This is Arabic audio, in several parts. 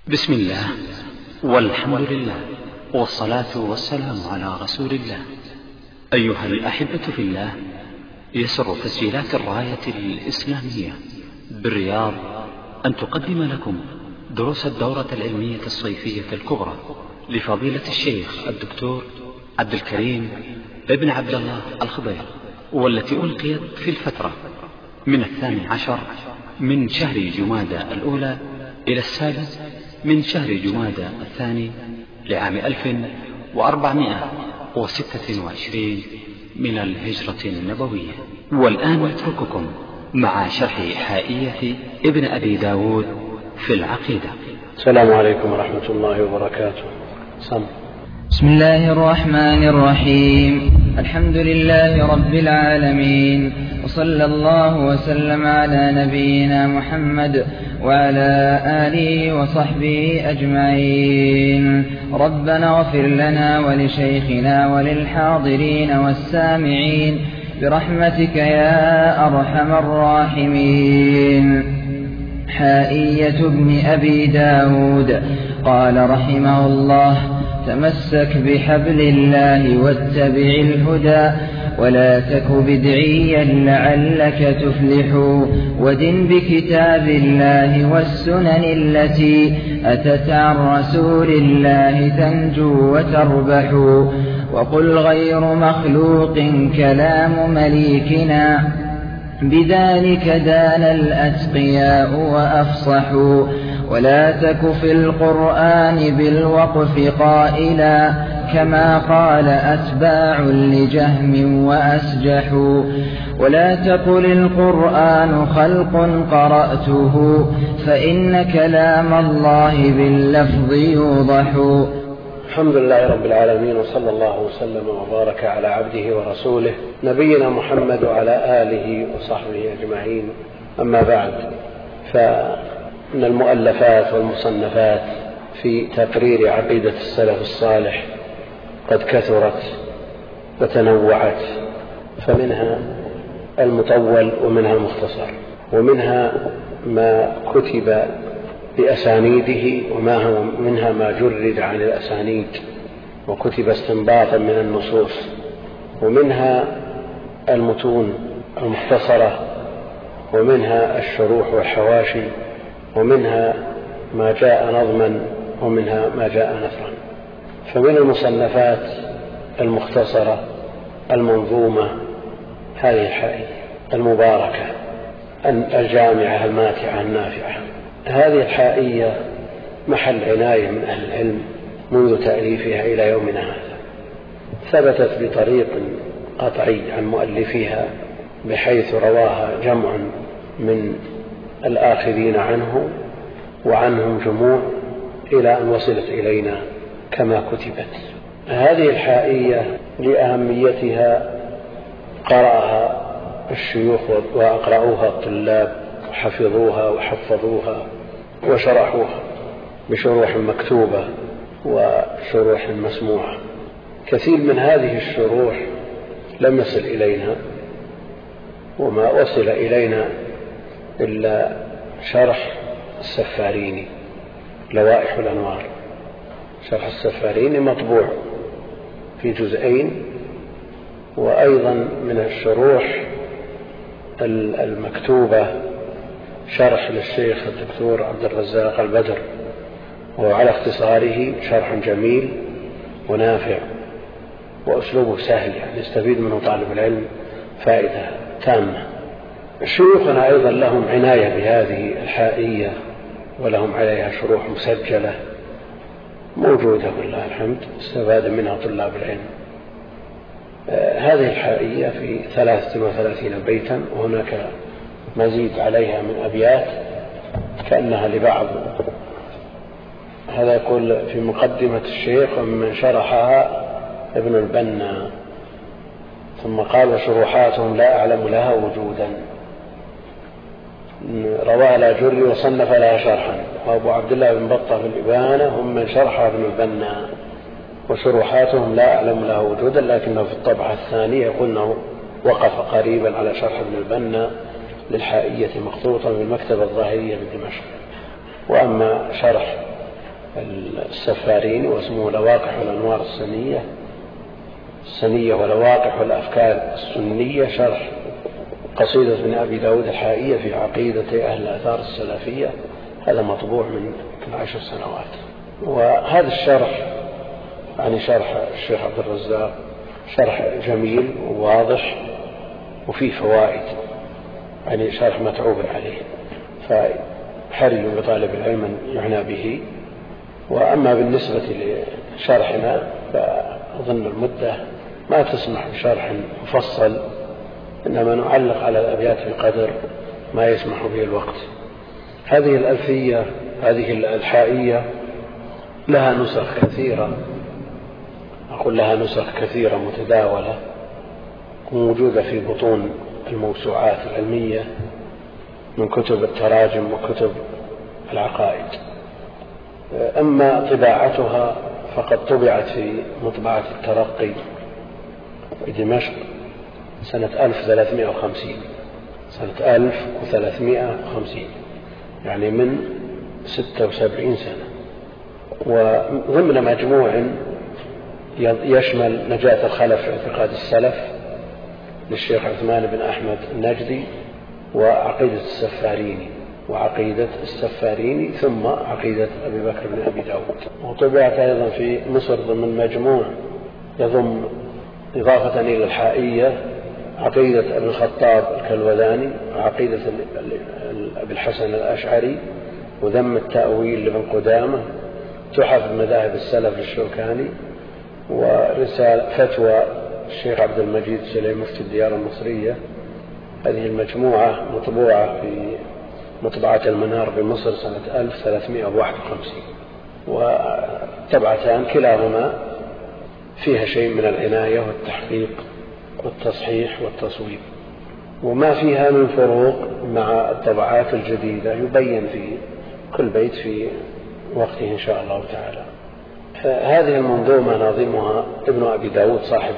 بسم الله والحمد لله والصلاة والسلام على رسول الله. أيها الأحبة في الله، يسر تسجيلات الراية الإسلامية بالرياض أن تقدم لكم دروس الدورة العلمية الصيفية الكبرى لفضيلة الشيخ الدكتور عبد الكريم ابن عبد الله الخضير، والتي ألقيت في الفترة من 12 من شهر جمادى الأولى إلى 7 من شهر جمادى الثاني لعام 1426 من الهجرة النبوية. والآن نترككم مع شرح حائية ابن أبي داود في العقيدة. السلام عليكم ورحمة الله وبركاته. بسم الله الرحمن الرحيم. الحمد لله رب العالمين، وصلى الله وسلم على نبينا محمد وعلى آله وصحبه أجمعين. ربنا اغفر لنا ولشيخنا وللحاضرين والسامعين برحمتك يا أرحم الراحمين. حائية ابن أبي داود قال رحمه الله: تمسك بحبل الله واتبع الهدى، ولا تك بدعيا لعلك تفلح، ودن بكتاب الله والسنن التي أتت عن رسول الله تنجو وتربح. وقل غير مخلوق كلام مليكنا، بذلك دان الأتقياء وأفصحوا. ولا تك في القرآن بالوقف قائلا، كما قال أتباع لجهم وأسجحوا. ولا تقل القرآن خلق قرأته، فإن كلام الله باللفظ يوضح. الحمد لله رب العالمين، وصلى الله وسلم وبارك على عبده ورسوله نبينا محمد وعلى آله وصحبه أجمعين. أما بعد، فإن المؤلفات والمصنفات في تقرير عقيدة السلف الصالح قد كثرت وتنوعت، فمنها المطول ومنها المختصر، ومنها ما كتب بأسانيده، ومنها ما جرد عن الأسانيد وكتب استنباطا من النصوص، ومنها المتون المختصرة، ومنها الشروح والحواشي، ومنها ما جاء نظما، ومنها ما جاء نثرا. فمن المصنفات المختصرة المنظومة هذه الحائية المباركة الجامعة الماتعة النافعة. هذه الحائية محل عناية من أهل العلم منذ تأليفها إلى يومنا هذا. ثبتت بطريق قطعي عن مؤلفيها، بحيث رواها جمع من الآخذين عنه وعنهم جموع، إلى أن وصلت إلينا كما كتبت. هذه الحائية لأهميتها قرأها الشيوخ وأقرأوها الطلاب وحفظوها وحفظوها وشرحوها بشروح مكتوبة وشروح مسموعة. كثير من هذه الشروح لم يصل إلينا، وما وصل إلينا إلا شرح السفاريني لوائح الأنوار. شرح السفاريني مطبوع في جزئين، وأيضا من الشروح المكتوبة شرح للشيخ الدكتور عبد الرزاق البدر، وعلى اختصاره شرح جميل ونافع، وأسلوبه سهل، يعني يستفيد منه طالب العلم فائدة تامة. شيوخنا أيضا لهم عناية بهذه الحائية، ولهم عليها شروح مسجلة موجودة والله الحمد، استفاد منها طلاب العلم. هذه الحائية في 33 بيتا، وهناك مزيد عليها من أبيات كأنها لبعض. هذا يقول في مقدمة الشيخ: ومن شرحها ابن البنا. ثم قال: شروحاتهم لا أعلم لها وجودا، رواها الأجري وصنف لها شرحا، وأبو عبد الله بن بطة في الإبانة هم من شرحها ابن البنا، وشروحاتهم لا أعلم لها وجودا، لكنه في الطبعة الثانية يقول وقف قريبا على شرح ابن البنا للحائية مخطوطا بالمكتبة الظاهرية بدمشق. وأما شرح السفاريني، واسمه لواقح الأنوار السنية ولواقح الأفكار السنية، شرح قصيدة ابن أبي داود الحائية في عقيدة أهل الآثار السلفية. هذا مطبوع من 10 سنوات. وهذا الشرح يعني شرح الشيخ عبد الرزاق شرح جميل وواضح وفيه فوائد، يعني شرح متعوب عليه، فحري بطالب العلم أن يعنى به. وأما بالنسبة لشرحنا فأظن المدة ما تسمح بشرح مفصل، إنما نعلق على الأبيات بقدر ما يسمح به الوقت. هذه الألفية، هذه الحائية لها نسخ كثيرة، أقول لها نسخ كثيرة متداولة وموجودة في بطون الموسوعات العلمية من كتب التراجم وكتب العقائد. أما طباعتها فقد طبعت في مطبعة الترقي بدمشق سنة 1350، سنة 1350، يعني من 76 سنة، وضمن مجموع يشمل نجاة الخلف في اعتقاد السلف للشيخ عثمان بن أحمد النجدي، وعقيدة السفاريني، ثم عقيدة أبي بكر بن أبي داود. وطبعت أيضا في مصر ضمن مجموع يضم إضافة إلى الحائية عقيدة أبي الخطاب الكلوذاني، وعقيدة أبي الحسن الأشعري، وذم التأويل لابن قدامة، تحف مذاهب السلف للشوكاني، ورسالة فتوى الشيخ عبد المجيد سليم مفتي الديار المصرية. هذه المجموعة مطبوعة في مطبعة المنار بمصر سنة 1351، وطبعتان كلاهما فيها شيء من العناية والتحقيق والتصحيح والتصويب، وما فيها من فروق مع الطبعات الجديدة يبين في كل بيت في وقته إن شاء الله تعالى. هذه المنظومة ناظمها ابن أبي داود صاحب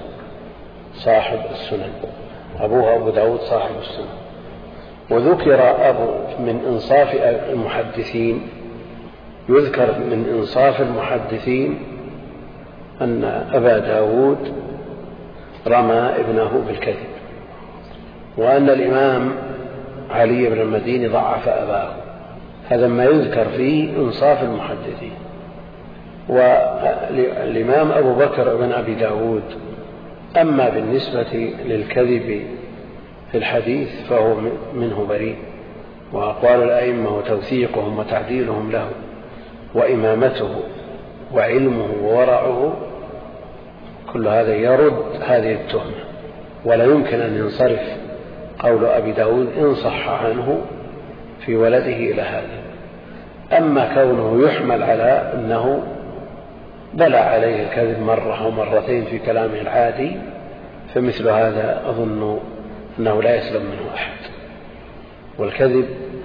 السنن، أبوها أبو داود صاحب السنن. وذكر من إنصاف المحدثين، يذكر من إنصاف المحدثين أن أبا داود رمى ابنه بالكذب، وأن الإمام علي بن المديني ضعف أباه. هذا ما يذكر فيه إنصاف المحدثين. والإمام أبو بكر بن أبي داود أما بالنسبة للكذب في الحديث فهو منه بريء، وأقوال الأئمة وتوثيقهم وتعديلهم له وإمامته وعلمه وورعه كل هذا يرد هذه التهمة، ولا يمكن أن ينصرف قول أبي داود إن صح عنه في ولده إلى هذا. أما كونه يحمل على أنه بلى عليه الكذب مرة أو مرتين في كلامه العادي، فمثل هذا أظن أنه لا يسلم منه أحد. والكذب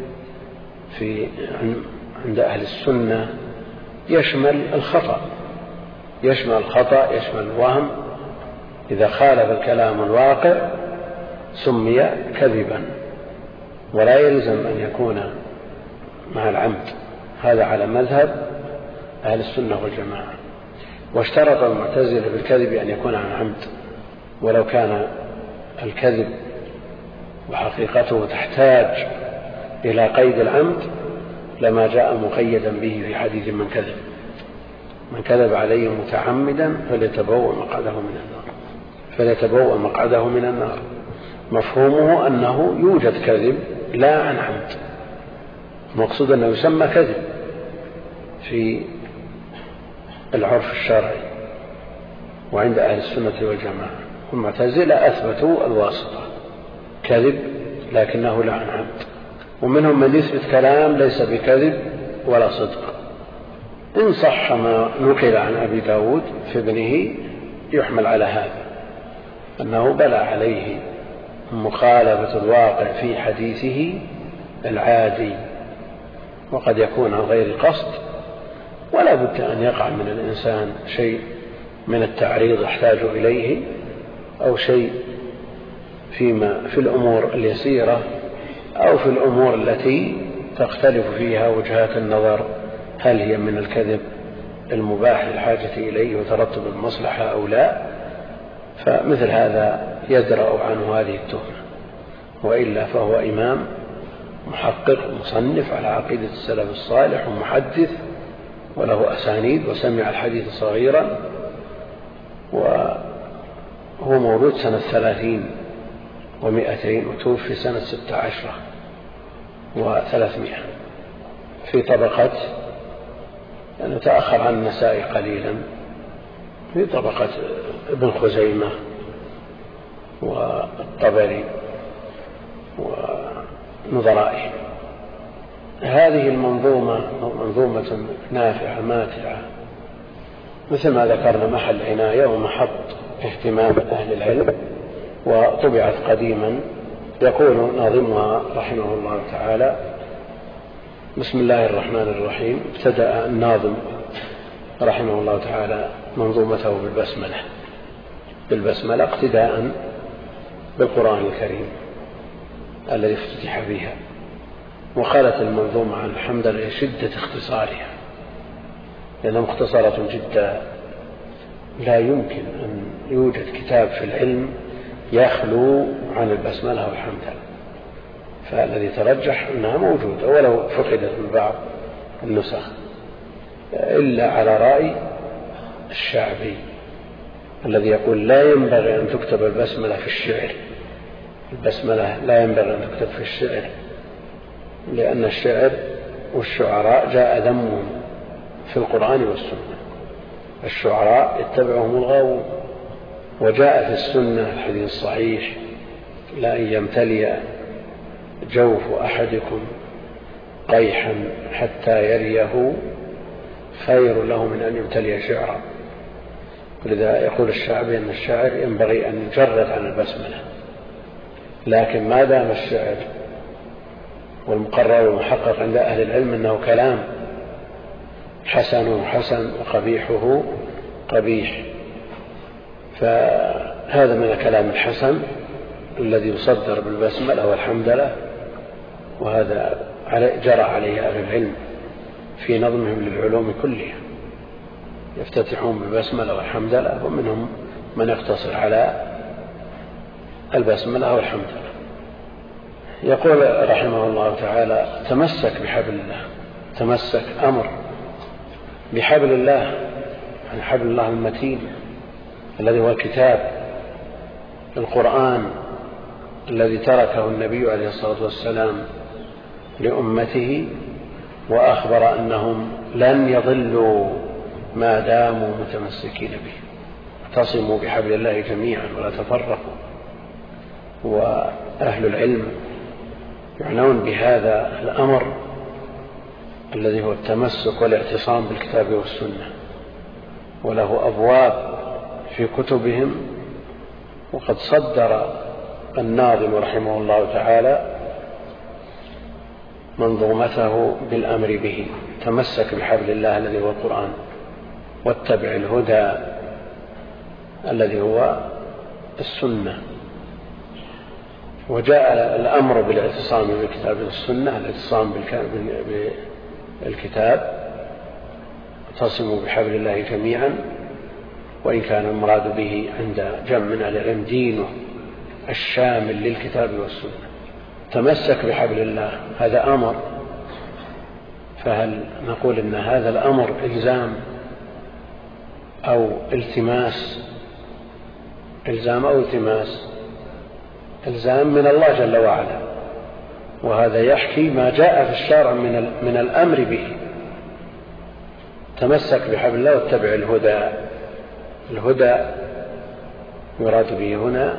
عند أهل السنة يشمل الخطأ، يشمل الوهم. إذا خالف الكلام الواقع سمي كذبا، ولا يلزم أن يكون مع العمد. هذا على مذهب أهل السنة والجماعة. واشترط المعتزلة بالكذب أن يكون عن عمد، ولو كان الكذب وحقيقته تحتاج إلى قيد العمد لما جاء مقيدا به في حديث من كذب عليه متعمدا فليتبوأ مقعده من النار. مفهومه أنه يوجد كذب لا عن عمد، المقصود أنه يسمى كذب في العرف الشرعي وعند أهل السنة والجماعة. المعتزلة أثبتوا الواسطة، كذب لكنه لا عن عمد. ومنهم من يثبت كلام ليس بكذب ولا صدق. إن صح ما نقل عن أبي داود في ابنه يحمل على هذا، أنه بلى عليه مخالفة الواقع في حديثه العادي، وقد يكون عن غير قصد، ولا بد أن يقع من الإنسان شيء من التعريض يحتاج إليه، أو شيء في الأمور اليسيرة أو في الأمور التي تختلف فيها وجهات النظر هل هي من الكذب المباح للحاجة إليه وترتب المصلحة أو لا، فمثل هذا يدرأ عنه هذه التهمة، وإلا فهو إمام محقق مصنف على عقيدة السلف الصالح ومحدث وله أسانيد وسمع الحديث صغيرا، وهو مولود سنة 30 و200 وتوفي سنة 16 و300 في طبقة، يعني تأخر عن النسائي قليلا، في طبقة ابن خزيمة والطبري ونظرائه. هذه المنظومة منظومة نافعة ماتعة مثل ما ذكرنا، محل عناية ومحط اهتمام أهل العلم، وطبعت قديما. يقول ناظمها رحمه الله تعالى: بسم الله الرحمن الرحيم. ابتدأ الناظم رحمه الله تعالى منظومته بالبسملة اقتداء بالقرآن الكريم الذي افتتح بها، وخلت المنظومة عن الحمد لله شدة اختصارها، لأنها مختصرة جدا، لا يمكن أن يوجد كتاب في العلم يخلو عن البسملة والحمد لله، فالذي ترجح أنها موجودة ولو فقدت من بعض النسخ، إلا على رأي الشعبي الذي يقول لا ينبغي أن تكتب البسملة في الشعر. البسملة لا ينبغي أن تكتب في الشعر، لأن الشعر والشعراء جاء ذمهم في القرآن والسنة، الشعراء يتبعهم الغاوون، وجاء في السنة الحديث الصحيح: لأن يمتلئ جوف أحدكم قيحا حتى يريه خير له من أن يمتلئ شعرا. ولذا يقول الشعبي أن الشاعر ينبغي أن يجرد عن البسملة، لكن ما دام الشعر والمقرر والمحقق عند أهل العلم أنه كلام حسنه حسن وقبيحه قبيح، فهذا من الكلام الحسن الذي يصدر بالبسملة والحمد لله، وهذا جرى عليه أهل العلم في نظمهم للعلوم كلها، يفتتحون بالبسملة والحمد لله، ومنهم من يقتصر على البسملة والحمد لله. يقول رحمه الله تعالى: تمسك بحبل الله. تمسك أمر بحبل الله، عن حبل الله المتين الذي هو الكتاب، القرآن الذي تركه النبي عليه الصلاة والسلام لأمته، وأخبر أنهم لن يضلوا ما داموا متمسكين به. اعتصموا بحبل الله جميعا ولا تفرقوا. وأهل العلم يعنون بهذا الأمر الذي هو التمسك والاعتصام بالكتاب والسنة، وله أبواب في كتبهم، وقد صدر الناظم رحمه الله تعالى منظومته بالأمر به: تمسك بحبل الله الذي هو القرآن، واتبع الهدى الذي هو السنة. وجاء الأمر بالاعتصام بالكتاب والسنة، الاعتصام بالكتاب، اعتصموا بحبل الله جميعا، وإن كان المراد به عند جمع من العلم دينه الشامل للكتاب والسنة. تمسك بحبل الله، هذا أمر، فهل نقول إن هذا الأمر إلزام أو التماس؟ إلزام أو التماس؟ إلزام من الله جل وعلا، وهذا يحكي ما جاء في الشرع من الأمر به. تمسك بحبل الله واتبع الهدى. الهدى يراد به هنا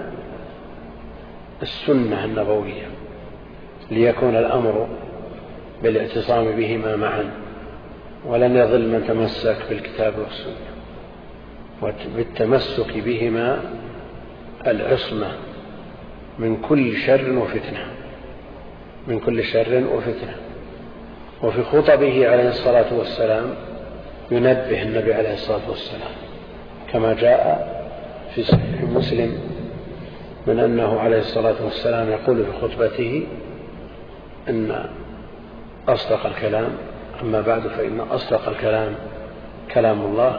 السنة النبوية، ليكون الأمر بالاعتصام بهما معا، ولن يضل من تمسك بالكتاب والسنة. وبالتمسك بهما العصمة من كل شر وفتنة، من كل شر وفتنة. وفي خطبه عليه الصلاة والسلام ينبه النبي عليه الصلاة والسلام كما جاء في صحيح مسلم من أنه عليه الصلاة والسلام يقول في خطبته: إن أصدق الكلام أما بعد، فإن أصدق الكلام كلام الله،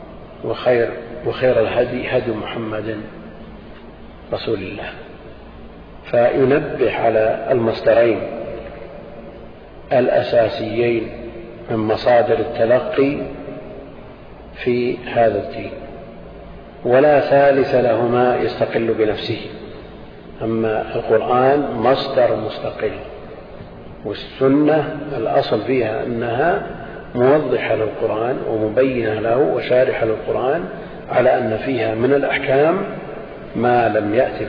وخير الهدي هدي محمد رسول الله. فينبه على المصدرين الأساسيين من مصادر التلقي في هذا الدين، ولا ثالث لهما يستقل بنفسه. أما القرآن مصدر مستقل، والسنة الأصل فيها أنها موضحة للقرآن ومبينة له وشارحة للقرآن، على أن فيها من الأحكام ما لم يأتي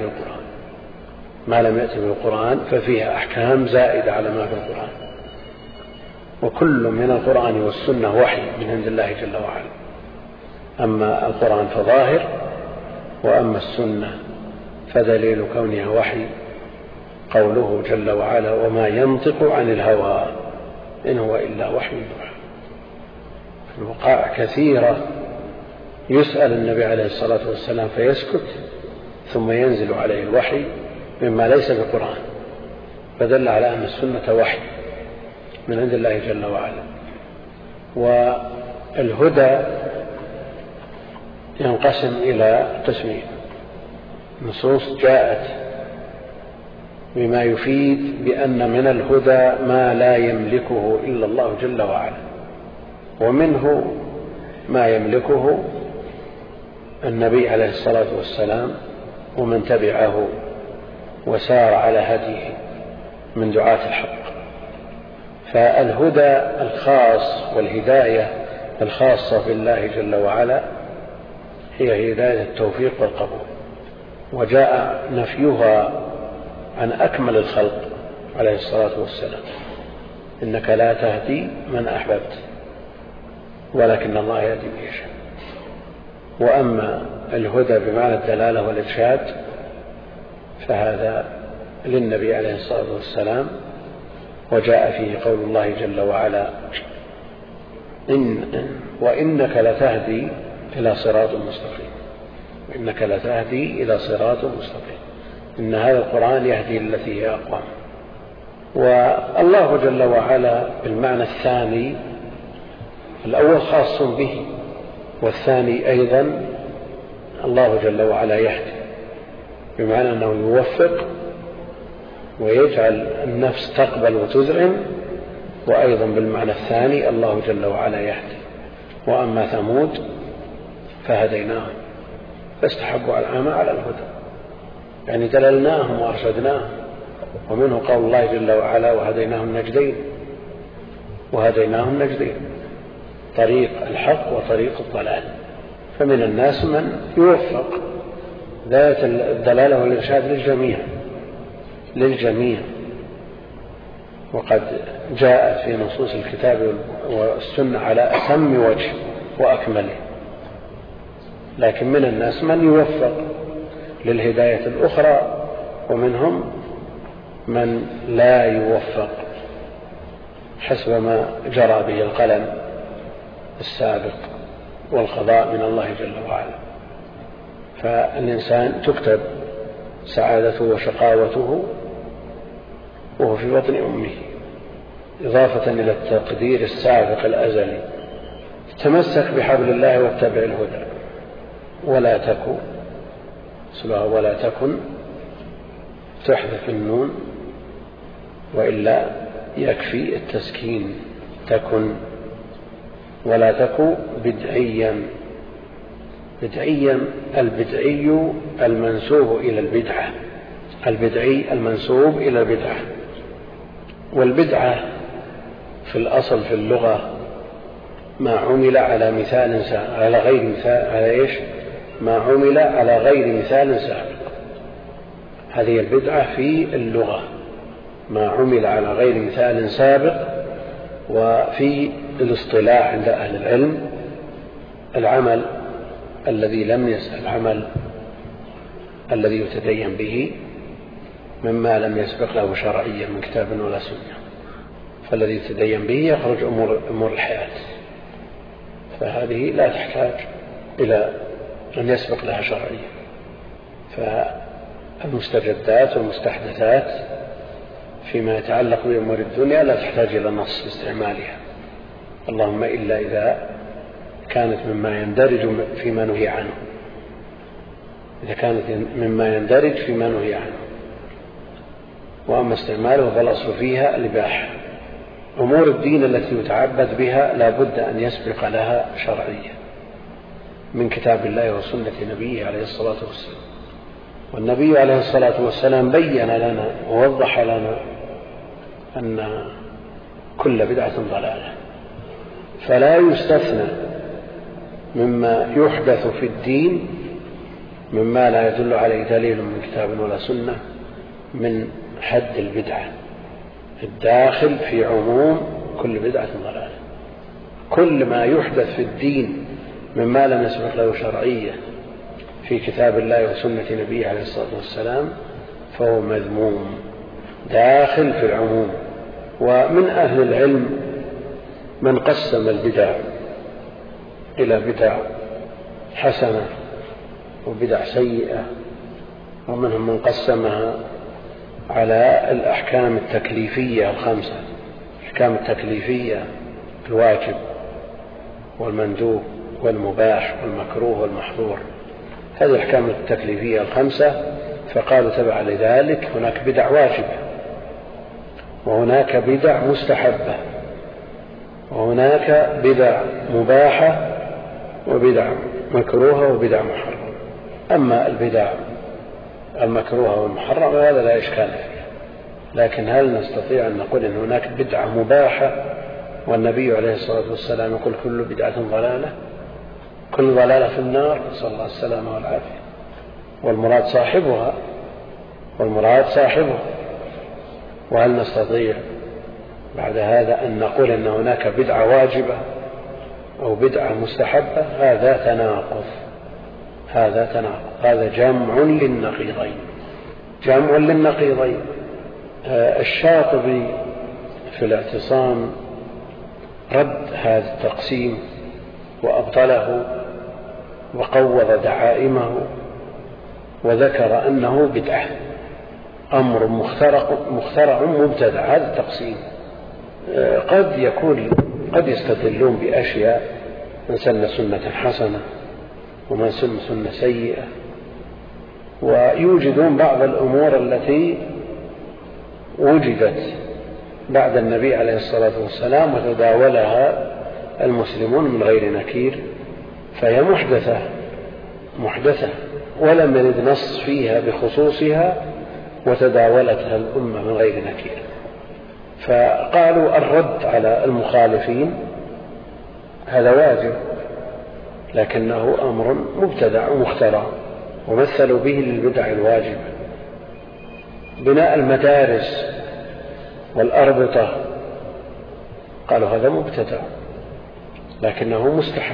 بالقرآن، ففيها أحكام زائدة على ما في القرآن. وكل من القرآن والسنة وحي من عند الله جل وعلا. أما القرآن فظاهر، وأما السنة فدليل كونها وحي قوله جل وعلا: وما ينطق عن الهوى إن هو إلا وحي يوحى. في الوقائع كثيرة يسأل النبي عليه الصلاة والسلام فيسكت، ثم ينزل عليه الوحي مما ليس بالقرآن، فدل على أن السنة وحي من عند الله جل وعلا. والهدى ينقسم إلى قسمين: نصوص جاءت بما يفيد بأن من الهدى ما لا يملكه إلا الله جل وعلا، ومنه ما يملكه النبي عليه الصلاة والسلام ومن تبعه وسار على هديه من دعاة الحق. فالهدى الخاص والهداية الخاصة بالله جل وعلا هي هداية التوفيق والقبول، وجاء نفيها عن أكمل الخلق عليه الصلاة والسلام: إنك لا تهدي من أحببت ولكن الله يهدي من يشاء. وأما الهدى بمعنى الدلالة والإرشاد فهذا للنبي عليه الصلاة والسلام، وجاء فيه قول الله جل وعلا: وإنك لتهدي إلى صراط مستقيم. وإنك لتهدي إلى صراط مستقيم. إن هذا القرآن يهدي التي هي أقوم. والله جل وعلا بالمعنى الثاني، الأول خاص به، والثاني أيضا الله جل وعلا يهدي، بمعنى أنه يوفق ويجعل النفس تقبل وتذعن. وأيضا بالمعنى الثاني الله جل وعلا يهدي. وأما ثمود فهديناهم فاستحبوا العمى على الهدى، يعني دللناهم وأرشدناهم. ومنه قول الله جل وعلا: وهديناهم نجدين، طريق الحق وطريق الضلال. فمن الناس من يوفق ذات الدلالة والإرشاد للجميع. وقد جاءت في نصوص الكتاب والسنة على أتم وجه وأكمله. لكن من الناس من يوفق للهداية الأخرى، ومنهم من لا يوفق حسب ما جرى به القلم السابق والقضاء من الله جل وعلا. فالإنسان تكتب سعادته وشقاوته وهو في بطن أمه، إضافة إلى التقدير السابق الأزلي. تمسك بحبل الله واتبع الهدى، ولا تكن تحذف النون، وإلا يكفي التسكين تكن. ولا تكن بدعيا. البدعي المنسوب إلى البدعة. والبدعة في الأصل في اللغة ما عمل على مثال على غير مثال ما عمل على غير مثال سابق. هذه البدعة في اللغة، ما عمل على غير مثال سابق. وفي الاصطلاح عند أهل العلم العمل الذي يتدين به مما لم يسبق له شرعيا من كتاب ولا سنة، فالذي يتدين به يخرج أمور الحياة، فهذه لا تحتاج إلى أن يسبق لها شرعيا. فالمستجدات والمستحدثات فيما يتعلق بأمور الدنيا لا تحتاج إلى نص لاستعمالها، اللهم إلا إذا كانت مما يندرج فيما نهي عنه، إذا كانت مما يندرج فيما نهي عنه. وأما استعماله فالأصل فيها الإباحة. أمور الدين التي يتعبد بها لا بد أن يسبق لها شرعية من كتاب الله وسنة نبيه عليه الصلاة والسلام. والنبي عليه الصلاة والسلام بين لنا ووضح لنا أن كل بدعة ضلالة، فلا يستثنى مما يحدث في الدين مما لا يدل عليه دليل من كتاب ولا سنة من حد البدعة، الداخل في عموم كل بدعة ضلالة. كل ما يحدث في الدين مما لم يسبق له شرعية في كتاب الله وسنة نبيه عليه الصلاة والسلام فهو مذموم داخل في العموم. ومن أهل العلم من قسم البدع إلى بدع حسنة وبدع سيئة، ومنهم من قسمها على الأحكام التكليفية الخمسة، الأحكام التكليفية الواجب والمندوب والمباح والمكروه والمحظور، هذه الأحكام التكليفية الخمسة. فقالوا تبع لذلك هناك بدع واجبة، وهناك بدع مستحبة، وهناك بدع مباحة، وبدع مكروهة، وبدع محرمة. أما البدع المكروهة والمحرمة هذا لا إشكال فيه، لكن هل نستطيع أن نقول أن هناك بدعة مباحة والنبي عليه الصلاة والسلام يقول كل بدعة ضلالة، كل ضلالة في النار، نسأل الله السلامة والعافية، والمراد صاحبها، والمراد صاحبها. وهل نستطيع بعد هذا أن نقول أن هناك بدعة واجبة أو بدعة مستحبة؟ هذا تناقض، هذا تناقض، هذا جمع للنقيضين، جمع للنقيضين. الشاطبي في الاعتصام رد هذا التقسيم وأبطله وقوض دعائمه، وذكر أنه بدعة، أمر مخترع مبتدع. هذا التقسيم قد يستدلون بأشياء، من سن سنة حسنة ومن سن سنة سيئة، ويوجدون بعض الأمور التي وجدت بعد النبي عليه الصلاة والسلام وتداولها المسلمون من غير نكير، فهي محدثة ولم يرد نص فيها بخصوصها وتداولتها الأمة من غير نكير. فقالوا الرد على المخالفين هذا واجب، لكنه أمر مبتدع ومخترع، ومثلوا به للبدع الواجبة. بناء المدارس والأربطة قالوا هذا مبتدع لكنه مستحب.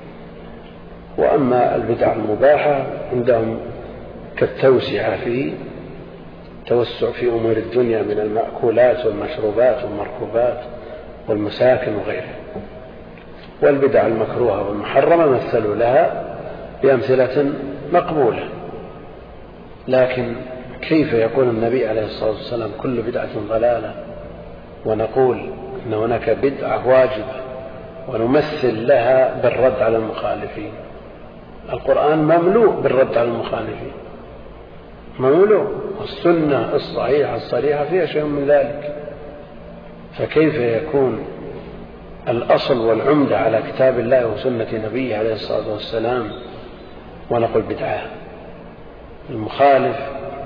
وأما البدع المباحة عندهم كالتوسع في توسع في أمور الدنيا من المأكولات والمشروبات والمركوبات والمساكن وغيرها. والبدع المكروهة والمحرمة مثلوا لها بأمثلة مقبولة. لكن كيف يقول النبي عليه الصلاة والسلام كل بدعة ضلالة، ونقول إن هناك بدعة واجبة ونمثل لها بالرد على المخالفين؟ القرآن مملوء بالرد على المخالفين، مملوء، والسنة الصحيحة الصريحة فيها شيء من ذلك. فكيف يكون الأصل والعمدة على كتاب الله وسنة نبيه عليه الصلاة والسلام ونقول بدعة؟ المخالف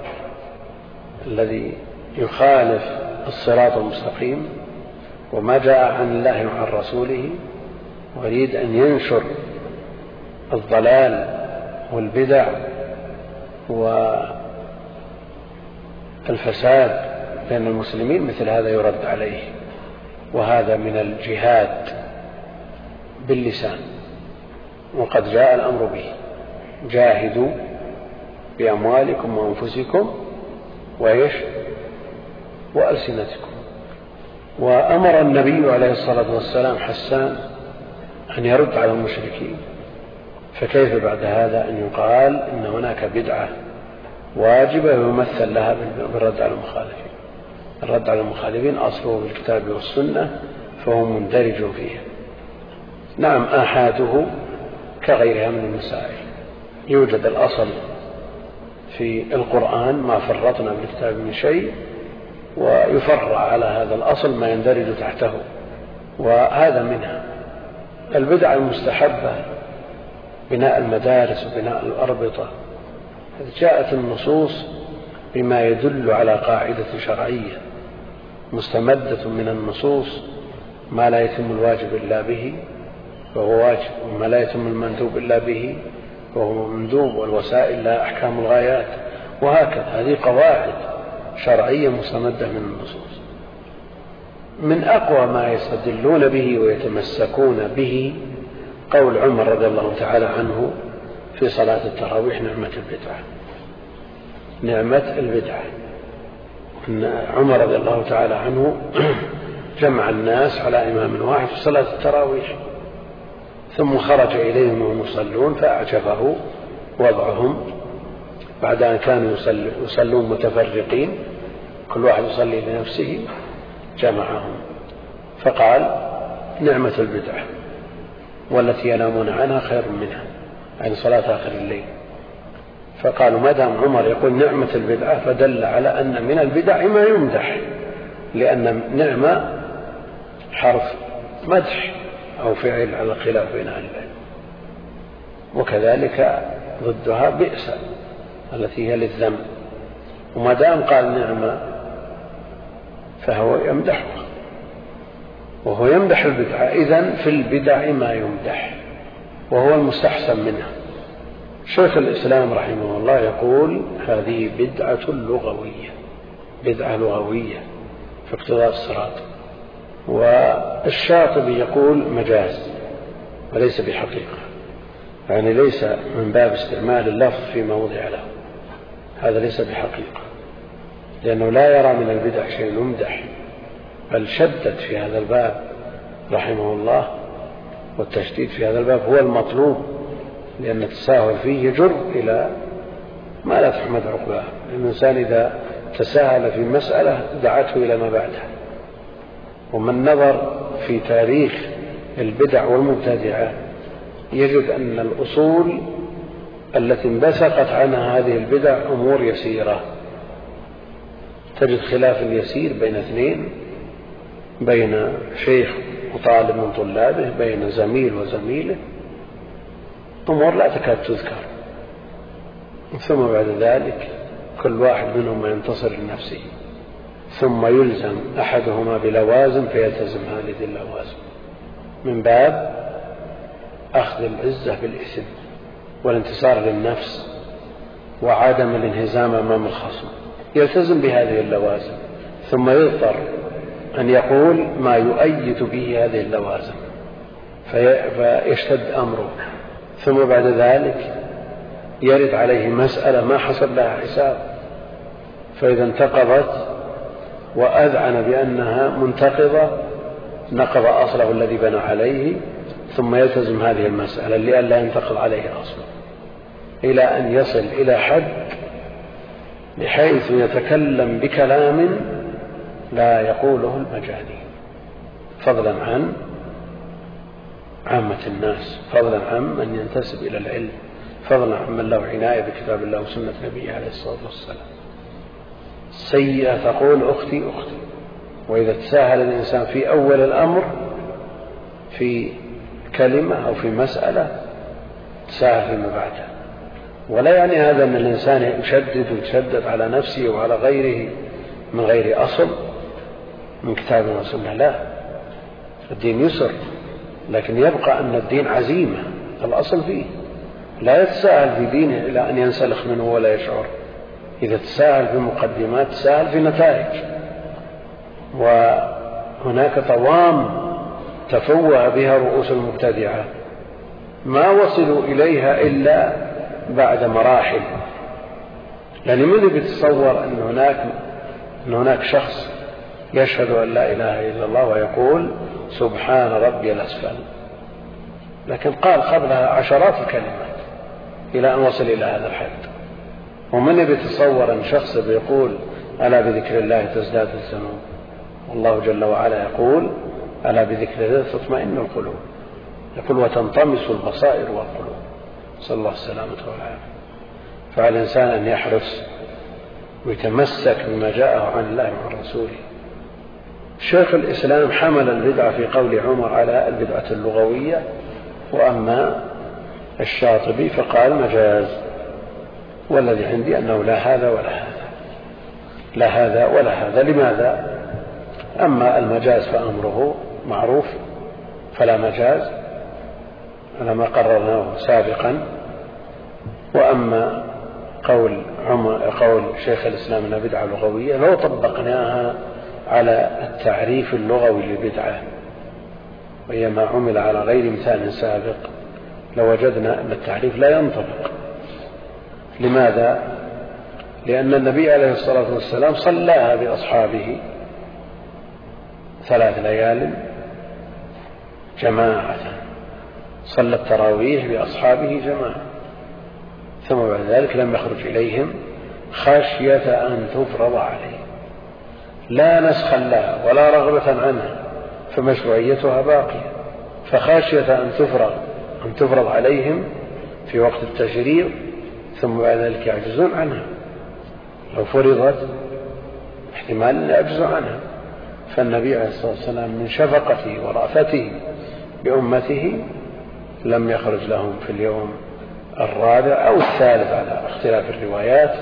الذي يخالف الصراط المستقيم وما جاء عن الله وعن رسوله ويريد أن ينشر الضلال والبدع والفساد بين المسلمين، مثل هذا يرد عليه. وهذا من الجهاد باللسان، وقد جاء الأمر به: جاهدوا بأموالكم وأنفسكم وألسنتكم. وأمر النبي عليه الصلاة والسلام حسان أن يرد على المشركين، فكيف بعد هذا أن يقال إن هناك بدعة واجبة يمثل لها بالرد على المخالفين؟ الرد على المخالفين أصله بالكتاب والسنة، فهو مندرج فيها. نعم آحاده كغيرها من المسائل، يوجد الأصل في القرآن ما فرطنا بالكتاب من شيء، ويفرع على هذا الأصل ما يندرج تحته، وهذا منها. البدع المستحبة بناء المدارس وبناء الأربطة، جاءت النصوص بما يدل على قاعدة شرعية مستمدة من النصوص، ما لا يتم الواجب إلا به فهو واجب، وما لا يتم المندوب إلا به وهو مندوب، والوسائل لها أحكام الغايات، وهكذا. هذه قواعد شرعية مستمدة من النصوص. من أقوى ما يستدلون به ويتمسكون به قول عمر رضي الله تعالى عنه في صلاة التراويح: نعمة البدعة. نعمة البدعة. إن عمر رضي الله تعالى عنه جمع الناس على إمام واحد في صلاة التراويح، ثم خرج إليهم وهم يصلون فأعجبه وضعهم بعد أن كانوا يصلون متفرقين، كل واحد يصلي لنفسه، جمعهم فقال: نعمة البدعة، والتي ينامون عنها خير منها، يعني صلاة آخر الليل. فقالوا ما دام عمر يقول نعمة البدعة فدل على أن من البدع ما يمدح، لأن نعمة حرف مدح أو فعل على خلاف بين أهل العلم، وكذلك ضدها بئس التي هي للذم. وما دام قال نعمة فهو يمدحها، وهو يمدح البدعة. إذن في البدع ما يمدح وهو المستحسن منها. شيخ الإسلام رحمه الله يقول: هذه بدعة لغوية، بدعة لغوية في اقتضاء الصراط. والشاطبي يقول مجاز وليس بحقيقة، يعني ليس من باب استعمال اللفظ في موضع له، هذا ليس بحقيقة، لأنه لا يرى من البدع شيء يمدح، بل شدد في هذا الباب رحمه الله، والتشديد في هذا الباب هو المطلوب، لأن التساهل فيه يجر إلى ما لا تحمد عقباه. الإنسان إذا تساهل في مسألة دعته إلى ما بعدها. ومن نظر في تاريخ البدع والمبتدعة يجد أن الأصول التي انبثقت عنها هذه البدع أمور يسيرة، تجد خلاف يسير بين اثنين، بين شيخ وطالب من طلابه، بين زميل وزميله، أمور لا تكاد تذكر، ثم بعد ذلك كل واحد منهم ينتصر لنفسه، ثم يلزم أحدهما بلوازم فيلتزم هذه اللوازم من باب أخذ العزة بالإثم والانتصار للنفس وعدم الانهزام أمام الخصم، يلتزم بهذه اللوازم، ثم يضطر أن يقول ما يؤيد به هذه اللوازم فيشتد أمره، ثم بعد ذلك يرد عليه مسألة ما حصل لها حساب، فإذا انتقضت وأذعن بأنها منتقضة نقض أصله الذي بنى عليه، ثم يلتزم هذه المسألة لئلا ينتقض عليه أصله، إلى أن يصل إلى حد بحيث يتكلم بكلام لا يقوله المجانين، فضلا عن عامة الناس، فضلا عن من ينتسب إلى العلم، فضلا عن من له عناية بكتاب الله وسنة نبيه عليه الصلاة والسلام. سيئة تقول أختي أختي، وإذا تساهل الإنسان في أول الأمر في كلمة أو في مسألة تساهل فيما بعدها. ولا يعني هذا أن الإنسان يشدد ويتشدد على نفسه وعلى غيره من غير أصل من كتاب وسنة، لا، الدين يسر، لكن يبقى أن الدين عزيمة الأصل فيه، لا يتساهل في دينه إلى أن ينسلخ منه ولا يشعر. إذا تساهل في مقدمات تساهل في نتائج. وهناك طوام تفوه بها رؤوس المبتدعة ما وصلوا إليها إلا بعد مراحل. يعني من بيتصور أن هناك شخص يشهد أن لا إله إلا الله ويقول سبحان ربي الأسفل، لكن قال قبلها عشرات الكلمات إلى أن وصل إلى هذا الحد. ومن بيتصور أن شخص بيقول ألا بذكر الله تزداد الذنوب، والله جل وعلا يقول ألا بذكر الله تطمئن القلوب. يقول وتنطمس البصائر والقلوب، صلى الله السلامة والعافية. فعلى الإنسان أن يحرص ويتمسك بما جاءه عن الله وعن رسوله. شيخ الإسلام حمل البدعة في قول عمر على البدعة اللغوية، وأما الشاطبي فقال مجاز، والذي عندي أنه لا هذا ولا هذا، لا هذا ولا هذا. لماذا؟ أما المجاز فأمره معروف فلا مجاز على ما قررناه سابقا، وأما قول شيخ الإسلام أنها بدعة لغوية لو طبقناها على التعريف اللغوي للبدعة وهي ما عمل على غير مثال سابق لوجدنا أن التعريف لا ينطبق. لماذا؟ لأن النبي عليه الصلاة والسلام صلاها بأصحابه 3 ليال جماعة، صلى التراويح بأصحابه جماعة، ثم بعد ذلك لم يخرج إليهم خشية أن تفرض عليه، لا نسخا لها ولا رغبة عنها، فمشروعيتها باقية، فخشية أن تفرض عليهم في وقت التشريع ثم بعد ذلك يعجزون عنها. لو فرضت احتمال أن يعجزوا عنها، فالنبي عليه الصلاة والسلام من شفقته ورأفته بأمته لم يخرج لهم في اليوم الرابع أو الثالث على اختلاف الروايات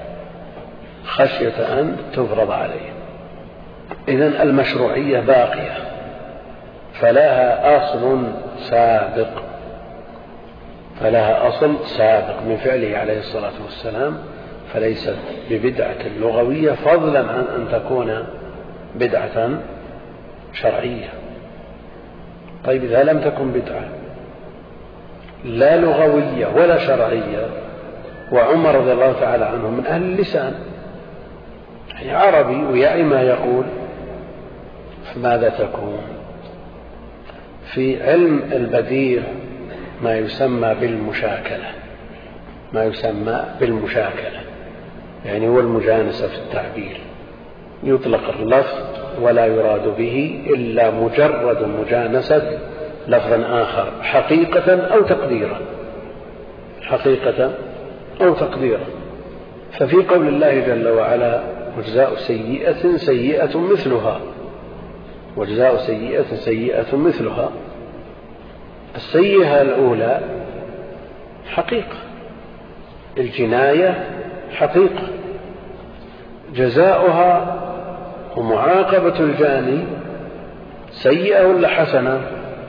خشية أن تفرض عليهم. إذن المشروعية باقية، فلها أصل سابق من فعله عليه الصلاة والسلام، فليست ببدعة لغوية فضلا عن أن تكون بدعة شرعية. طيب إذا لم تكن بدعة لا لغوية ولا شرعية، وعمر رضي الله تعالى عنه من أهل اللسان، يعني عربي ويعي ما يقول، فماذا تكون؟ في علم البديع ما يسمى بالمشاكلة، يعني هو المجانسة في التعبير، يطلق اللفظ ولا يراد به إلا مجرد مجانسة لفظ آخر حقيقة أو تقديرا. ففي قول الله جل وعلا وجزاء سيئة سيئة مثلها، السيئة الأولى حقيقة، الجناية حقيقة، جزاؤها ومعاقبة الجاني سيئة ولا حسنة؟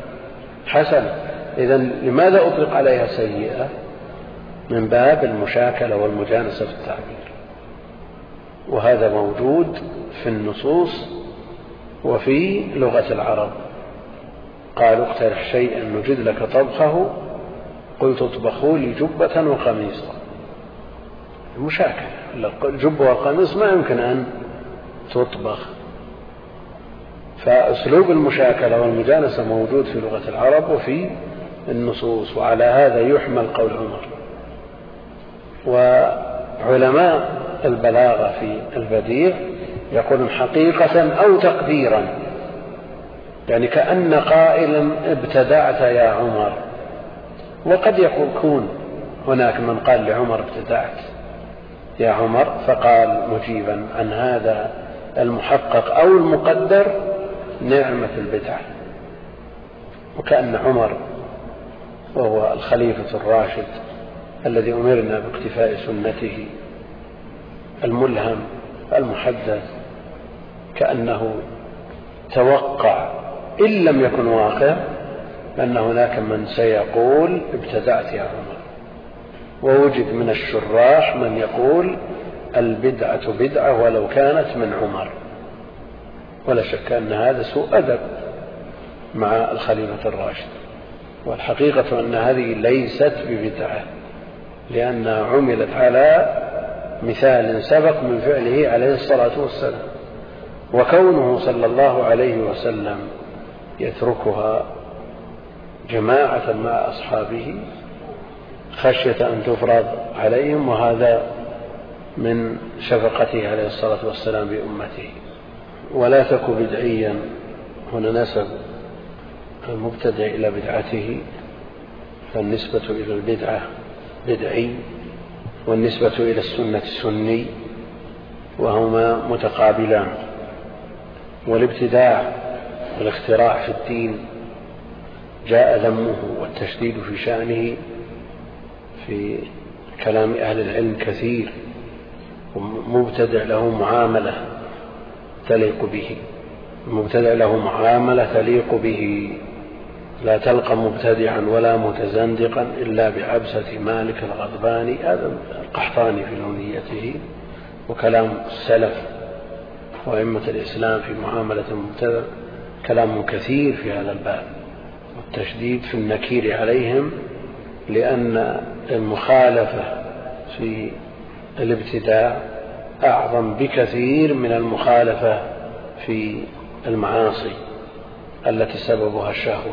إذن لماذا أطلق عليها سيئة؟ من باب المشاكلة والمجانسة في التعبير، وهذا موجود في النصوص وفي لغة العرب. قالوا اقترح شيئا نجد لك طبخه، قلت اطبخوا لي جبة وقميصا. المشاكلة، الجبة والقميص ما يمكن أن تطبخ، فأسلوب المشاكلة والمجانسة موجود في لغة العرب وفي النصوص، وعلى هذا يحمل قول عمر. وعلماء البلاغة في البديع يقولون حقيقة أو تقديرا، يعني كأن قائلا ابتدعت يا عمر، وقد يكون هناك من قال لعمر ابتدعت يا عمر، فقال مجيبا عن هذا المحقق أو المقدر نعمة البدعة. وكأن عمر وهو الخليفة الراشد الذي أمرنا باقتفاء سنته الملهم المحدث، كأنه توقع إن لم يكن واقع أن هناك من سيقول ابتدعت يا عمر، ووجد من الشراح من يقول البدعة بدعة ولو كانت من عمر. ولا شك أن هذا سوء أدب مع الخليفة الراشد، والحقيقة أن هذه ليست ببدعة، لأنها عملت على مثال سبق من فعله عليه الصلاة والسلام، وكونه صلى الله عليه وسلم يتركها جماعة مع أصحابه خشية أن تفرض عليهم، وهذا من شفقته عليه الصلاة والسلام بأمته. ولا تك بدعيا، هنا نسب المبتدع إلى بدعته فالنسبة إلى البدعة بدعي، والنسبة إلى السنة سني، وهما متقابلان. والابتداع والاختراع في الدين جاء ذمه والتشديد في شأنه في كلام أهل العلم كثير، ومبتدع له معاملة تليق به، المبتدع له معاملة تليق به، لا تلقى مبتدعا ولا متزندقا إلا بعبسة مالك الغضباني. هذا القحطاني في نونيته، وكلام السلف وأئمة الإسلام في معاملة المبتدع كلام كثير في هذا الباب، والتشديد في النكير عليهم، لأن المخالفة في الابتداع أعظم بكثير من المخالفة في المعاصي التي سببها الشهوة.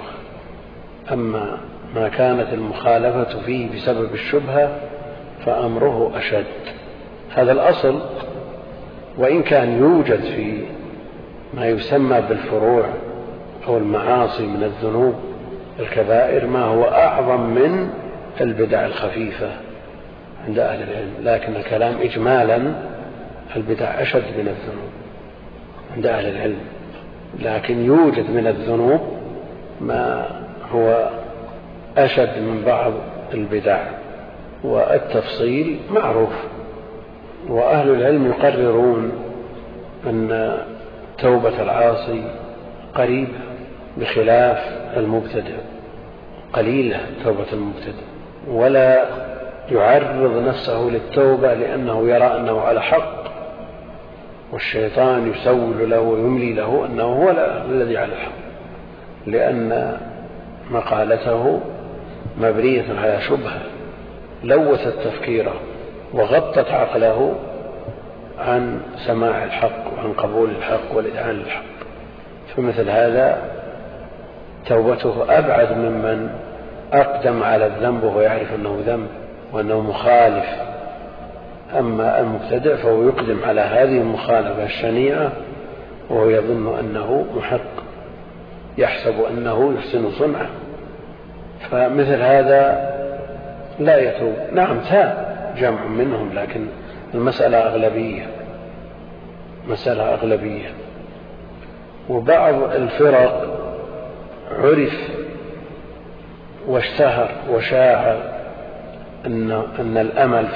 أما ما كانت المخالفة فيه بسبب الشبهة فأمره أشد. هذا الأصل، وإن كان يوجد في ما يسمى بالفروع أو المعاصي من الذنوب الكبائر ما هو أعظم من البدع الخفيفة عند أهل العلم، لكن الكلام إجمالا البدع أشد من الذنوب عند أهل العلم، لكن يوجد من الذنوب ما هو أشد من بعض البدع، والتفصيل معروف. وأهل العلم يقررون أن توبة العاصي قريبة بخلاف المبتدع، قليلة توبة المبتدع، ولا يعرض نفسه للتوبة لأنه يرى أنه على حق، والشيطان يسول له ويملي له أنه هو الذي على الحق، لأن مقالته مبنية على شبهة لوثت تفكيره وغطت عقله عن سماع الحق وعن قبول الحق والإذعان للحق. فمثل هذا توبته أبعد ممن أقدم على الذنب وهو يعرف أنه ذنب وأنه مخالف. أما المبتدع فهو يقدم على هذه المخالفة الشنيعة وهو يظن أنه محق، يحسب أنه يحسن صنعه، فمثل هذا لا يتوب. نعم تاب جمع منهم، لكن المسألة أغلبية. وبعض الفرق عرف واشتهر وشاع أن الأمل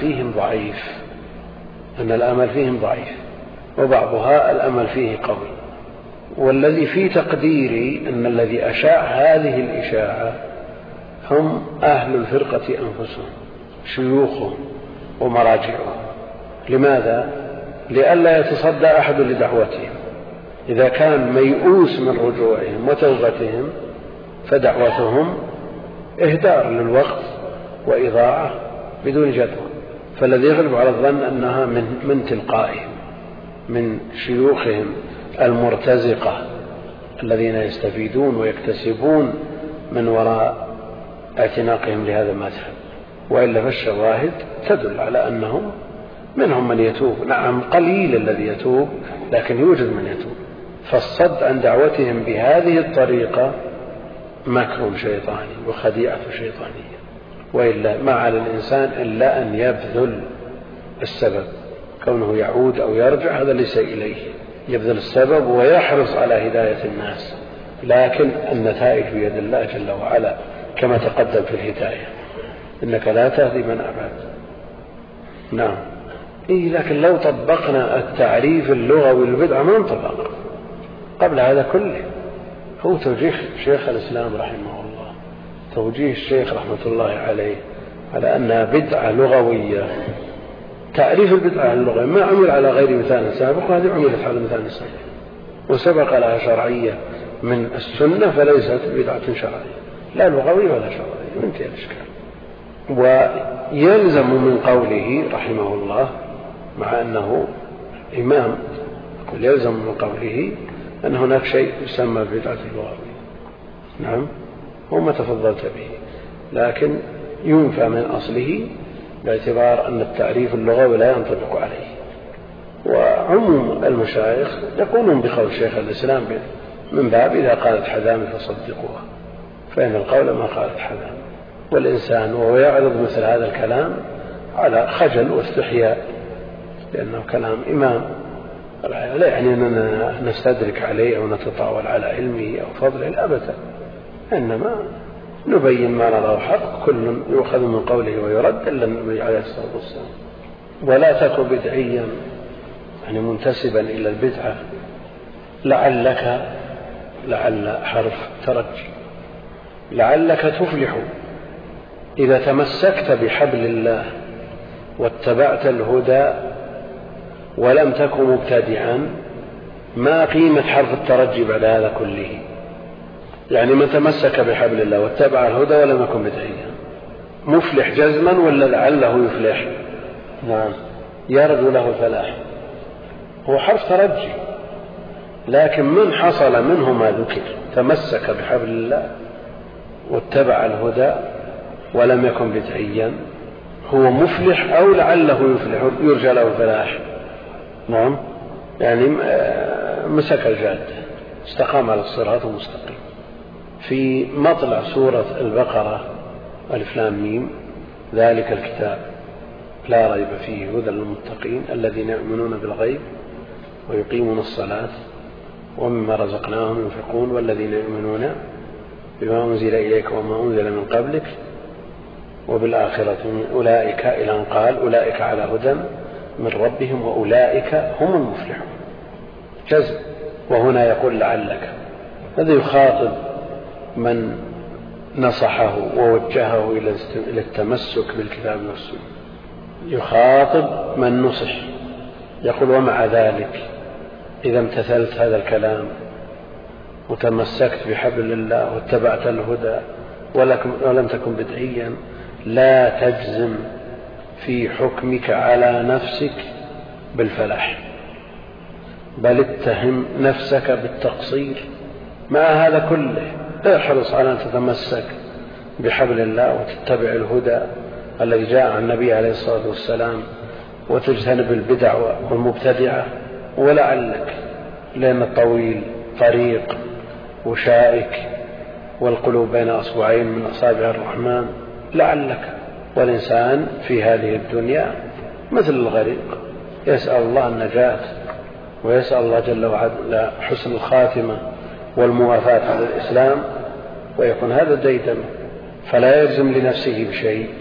فيهم ضعيف، وبعضها الأمل فيه قوي. والذي في تقديري أن الذي أشاع هذه الإشاعة هم أهل الفرقة أنفسهم، شيوخهم ومراجعهم. لماذا؟ لئلا يتصدى أحد لدعوتهم. إذا كان ميؤوس من رجوعهم وتوبتهم فدعوتهم إهدار للوقت وإضاعة بدون جدوى. فالذي يغلب على الظن أنها من تلقائهم، من شيوخهم المرتزقة الذين يستفيدون ويكتسبون من وراء اعتناقهم لهذا المذهب. وإلا فالشواهد تدل على أنهم منهم من يتوب، نعم قليل الذي يتوب، لكن يوجد من يتوب. فالصد عن دعوتهم بهذه الطريقة مكر شيطاني وخديعة شيطانية. وإلا ما على الإنسان إلا أن يبذل السبب، كونه يعود أو يرجع هذا ليس إليه، يبذل السبب ويحرص على هداية الناس، لكن النتائج بيد الله جل وعلا كما تقدم في الهداية، إنك لا تهدي من أحببت. نعم لكن لو طبقنا التعريف اللغوي للبدعة ما انطبق قبل هذا كله. هو توجيه شيخ الإسلام رحمه الله، توجيه الشيخ رحمة الله عليه على أنها بدعة لغوية. تعريف البدعة اللغوية ما عمل على غير مثال سابق، وهذه عملت على مثال سابق وسبق لها شرعية من السنة، فليست بدعة شرعية لا لغوية ولا شرعية، وانتهى الإشكال. ويلزم من قوله رحمه الله مع أنه إمام، يلزم من قوله أن هناك شيء يسمى بدعة اللغوية. نعم هو ما تفضلت به، لكن ينفى من أصله باعتبار أن التعريف اللغوي لا ينطبق عليه. وعموم المشايخ يقولون بقول شيخ الإسلام من باب إذا قالت حذامي فصدقوها، فإن القول ما قال أحد. والإنسان وهو يعرض مثل هذا الكلام على خجل واستحياء، لأنه كلام إمام، لا يعني أننا نستدرك عليه أو نتطاول على علمه أو فضله أبدا، إنما نبين ما نراه حق، كل يؤخذ من قوله ويرد إلا النبي عليه الصلاة والسلام. ولا تكن بدعيا يعني منتسبا إلى البدعة. لعل حرف ترجي، لعلك تفلح إذا تمسكت بحبل الله واتبعت الهدى ولم تكن مبتدعا. ما قيمة حرف الترجي بعد هذا كله؟ يعني من تمسك بحبل الله واتبع الهدى ولم يكن بدعيا مفلح جزما ولا لعله يفلح؟ نعم، يرجو له الفلاح. هو حرف ترجي، لكن من حصل منه ما ذكر، تمسك بحبل الله واتبع الهدى ولم يكن بدعيا، هو مفلح أو لعله يفلح يرجى له الفلاح. نعم، يعني مسك الجادة، استقام على الصراط المستقيم. في مطلع سورة البقرة ألف لام ميم ذلك الكتاب لا ريب فيه هدى للمتقين الذين يؤمنون بالغيب ويقيمون الصلاة ومما رزقناهم ينفقون والذين يؤمنون بما أنزل إليك وما أنزل من قبلك وبالآخرة أولئك إلى أن قال أولئك على هدى من ربهم وأولئك هم المفلحون. جزم. وهنا يقول لعلك، هذا يخاطب من نصحه ووجهه إلى التمسك بالكتاب والسنة، يخاطب من نصح، يقول ومع ذلك إذا امتثلت هذا الكلام وتمسكت بحبل الله واتبعت الهدى ولم تكن بدعيا، لا تجزم في حكمك على نفسك بالفلاح، بل اتهم نفسك بالتقصير. مع هذا كله احرص على أن تتمسك بحبل الله وتتبع الهدى الذي جاء عن النبي عليه الصلاة والسلام وتجتنب البدع والمبتدعة. ولعلك، لأن الطويل طريق وشائك والقلوب بين أصبعين من أصابع الرحمن، لعلك. والإنسان في هذه الدنيا مثل الغريق، يسأل الله النجاة ويسأل الله جل وعلا حسن الخاتمة والموافاة على الإسلام، ويكون هذا ديدا، فلا يجزم لنفسه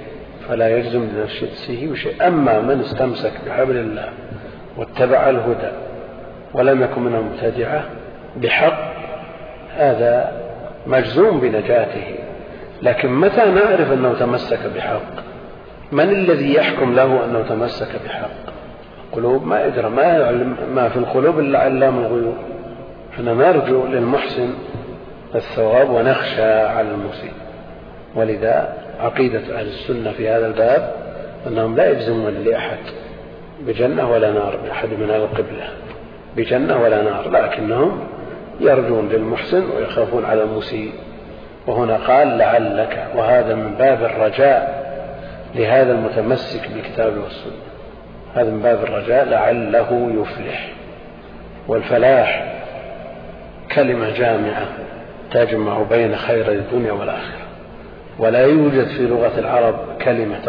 بشيء. أما من استمسك بحبل الله واتبع الهدى ولم يكن من المبتدعة بحق، هذا مجزوم بنجاته. لكن متى نعرف أنه تمسك بحق؟ من الذي يحكم له أنه تمسك بحق؟ قلوب ما يدرى، ما يعلم ما في القلوب إلا علام الغيوب. احنا نرجو للمحسن الثواب ونخشى على المسيء. ولذا عقيدة أهل السنة في هذا الباب أنهم لا يجزمون لأحد بجنة ولا نار، بأحد من أهل القبلة بجنة ولا نار، لكنهم يرجون للمحسن ويخافون على المسيء. وهنا قال لعلك، وهذا من باب الرجاء لهذا المتمسك بالكتاب والسنة، هذا من باب الرجاء لعله يفلح. والفلاح كلمة جامعة تجمع بين خير الدنيا والآخرة، ولا يوجد في لغة العرب كلمة